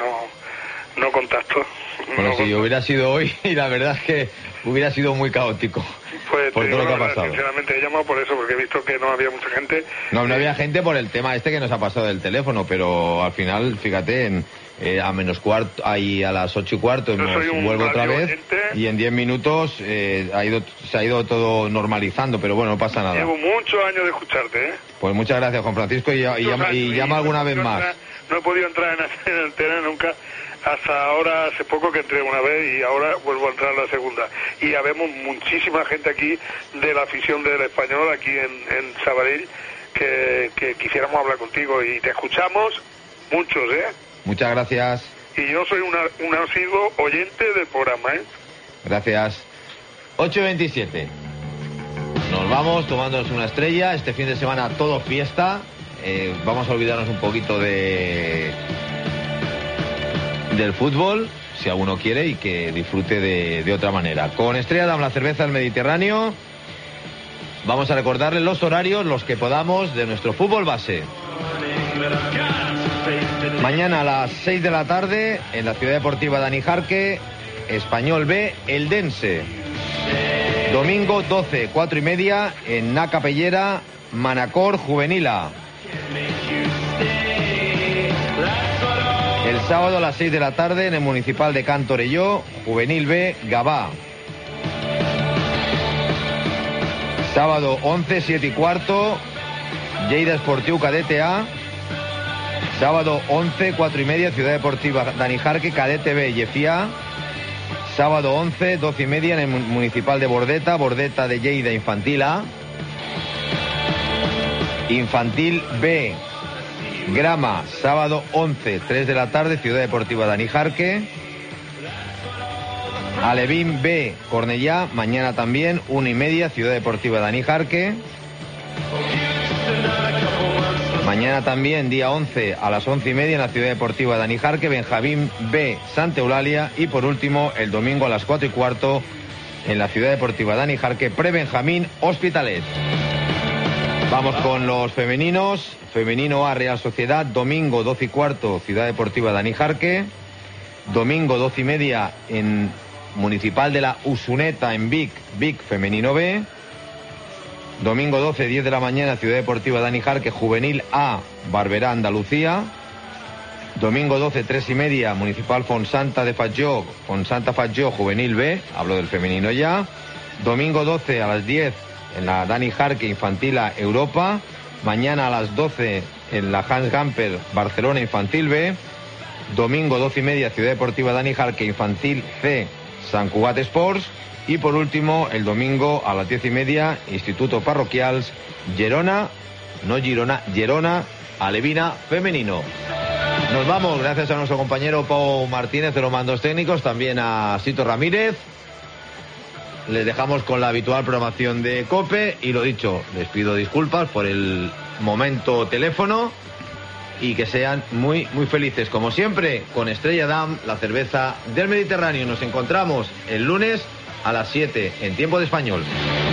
Speaker 16: no contacto.
Speaker 1: Bueno, si hubiera sido hoy, y la verdad es que hubiera sido muy caótico.
Speaker 16: Pues
Speaker 1: por todo lo que ha pasado.
Speaker 16: Sinceramente he llamado por eso, porque he visto que no había mucha gente.
Speaker 1: No había gente por el tema que nos ha pasado del teléfono, pero al final, fíjate, a menos cuarto, ahí a las 8:15 vuelvo otra vez, oyente, y en 10 minutos se ha ido todo normalizando, pero bueno, no pasa nada.
Speaker 16: Llevo muchos años de escucharte,
Speaker 1: Pues muchas gracias, Juan Francisco, y llama alguna vez más.
Speaker 16: No he podido entrar en antena nunca. Hasta ahora, hace poco que entré una vez y ahora vuelvo a entrar la segunda. Y habemos muchísima gente aquí de la afición del Español, aquí en Sabadell, que quisiéramos hablar contigo. Y te escuchamos muchos,
Speaker 1: Muchas gracias.
Speaker 16: Y yo soy un asiduo oyente del programa,
Speaker 1: Gracias. 8:27. Nos vamos tomándonos una estrella. Este fin de semana todo fiesta. Vamos a olvidarnos un poquito del fútbol, si alguno quiere, y que disfrute de otra manera. Con Estrella Damm, la cerveza del Mediterráneo, vamos a recordarles los horarios, los que podamos, de nuestro fútbol base. Mañana a las 6 de la tarde, en la Ciudad Deportiva Dani Jarque, Español B, Eldense. Domingo 12, 4:30, en Na Capellera, Manacor, Juvenila. El sábado a las 6 de la tarde en el Municipal de Can Torelló, Juvenil B, Gavà. Sábado 11, 7:15, Lleida Esportiu Cadete A. Sábado 11, 4:30, Ciudad Deportiva Dani Jarque, Cadete B, Llefià. Sábado 11, 12:30 en el Municipal de Bordeta, Bordeta de Lleida Infantil A. Infantil B, Grama, sábado 11, 3 de la tarde, Ciudad Deportiva Dani Jarque. Alevín B, Cornellá, mañana también, 1:30, Ciudad Deportiva Dani Jarque. Mañana también, día 11, a las 11:30, en la Ciudad Deportiva Dani Jarque, Benjamín B, Santa Eulalia. Y por último, el domingo a las 4:15, en la Ciudad Deportiva Dani Jarque, Pre-Benjamín, Hospitalet. Vamos con los femeninos. Femenino A, Real Sociedad, domingo 12:15, Ciudad Deportiva Dani Jarque. Domingo 12:30 en Municipal de la Usuneta en Vic, Femenino B. Domingo 12, 10 de la mañana, Ciudad Deportiva Dani Jarque, Juvenil A, Barberá, Andalucía. Domingo 12, 3:30, Municipal Fonsanta de Fatjó, Fonsanta Fatjó, Juvenil B, hablo del femenino ya. Domingo 12 a las 10 en la Dani Jarque, Infantil A, Europa. Mañana a las 12 en la Hans Gamper, Barcelona, Infantil B. Domingo 12:30, Ciudad Deportiva Dani Jarque, Infantil C, Sant Cugat Sports. Y por último, el domingo a las 10:30, Instituto Parroquials, Gerona, Alevina, femenino. Nos vamos, gracias a nuestro compañero Pau Martínez de los mandos técnicos, también a Sito Ramírez. Les dejamos con la habitual programación de COPE y lo dicho, les pido disculpas por el momento teléfono y que sean muy felices, como siempre, con Estrella Damm, la cerveza del Mediterráneo. Nos encontramos el lunes a las 7 en tiempo de español.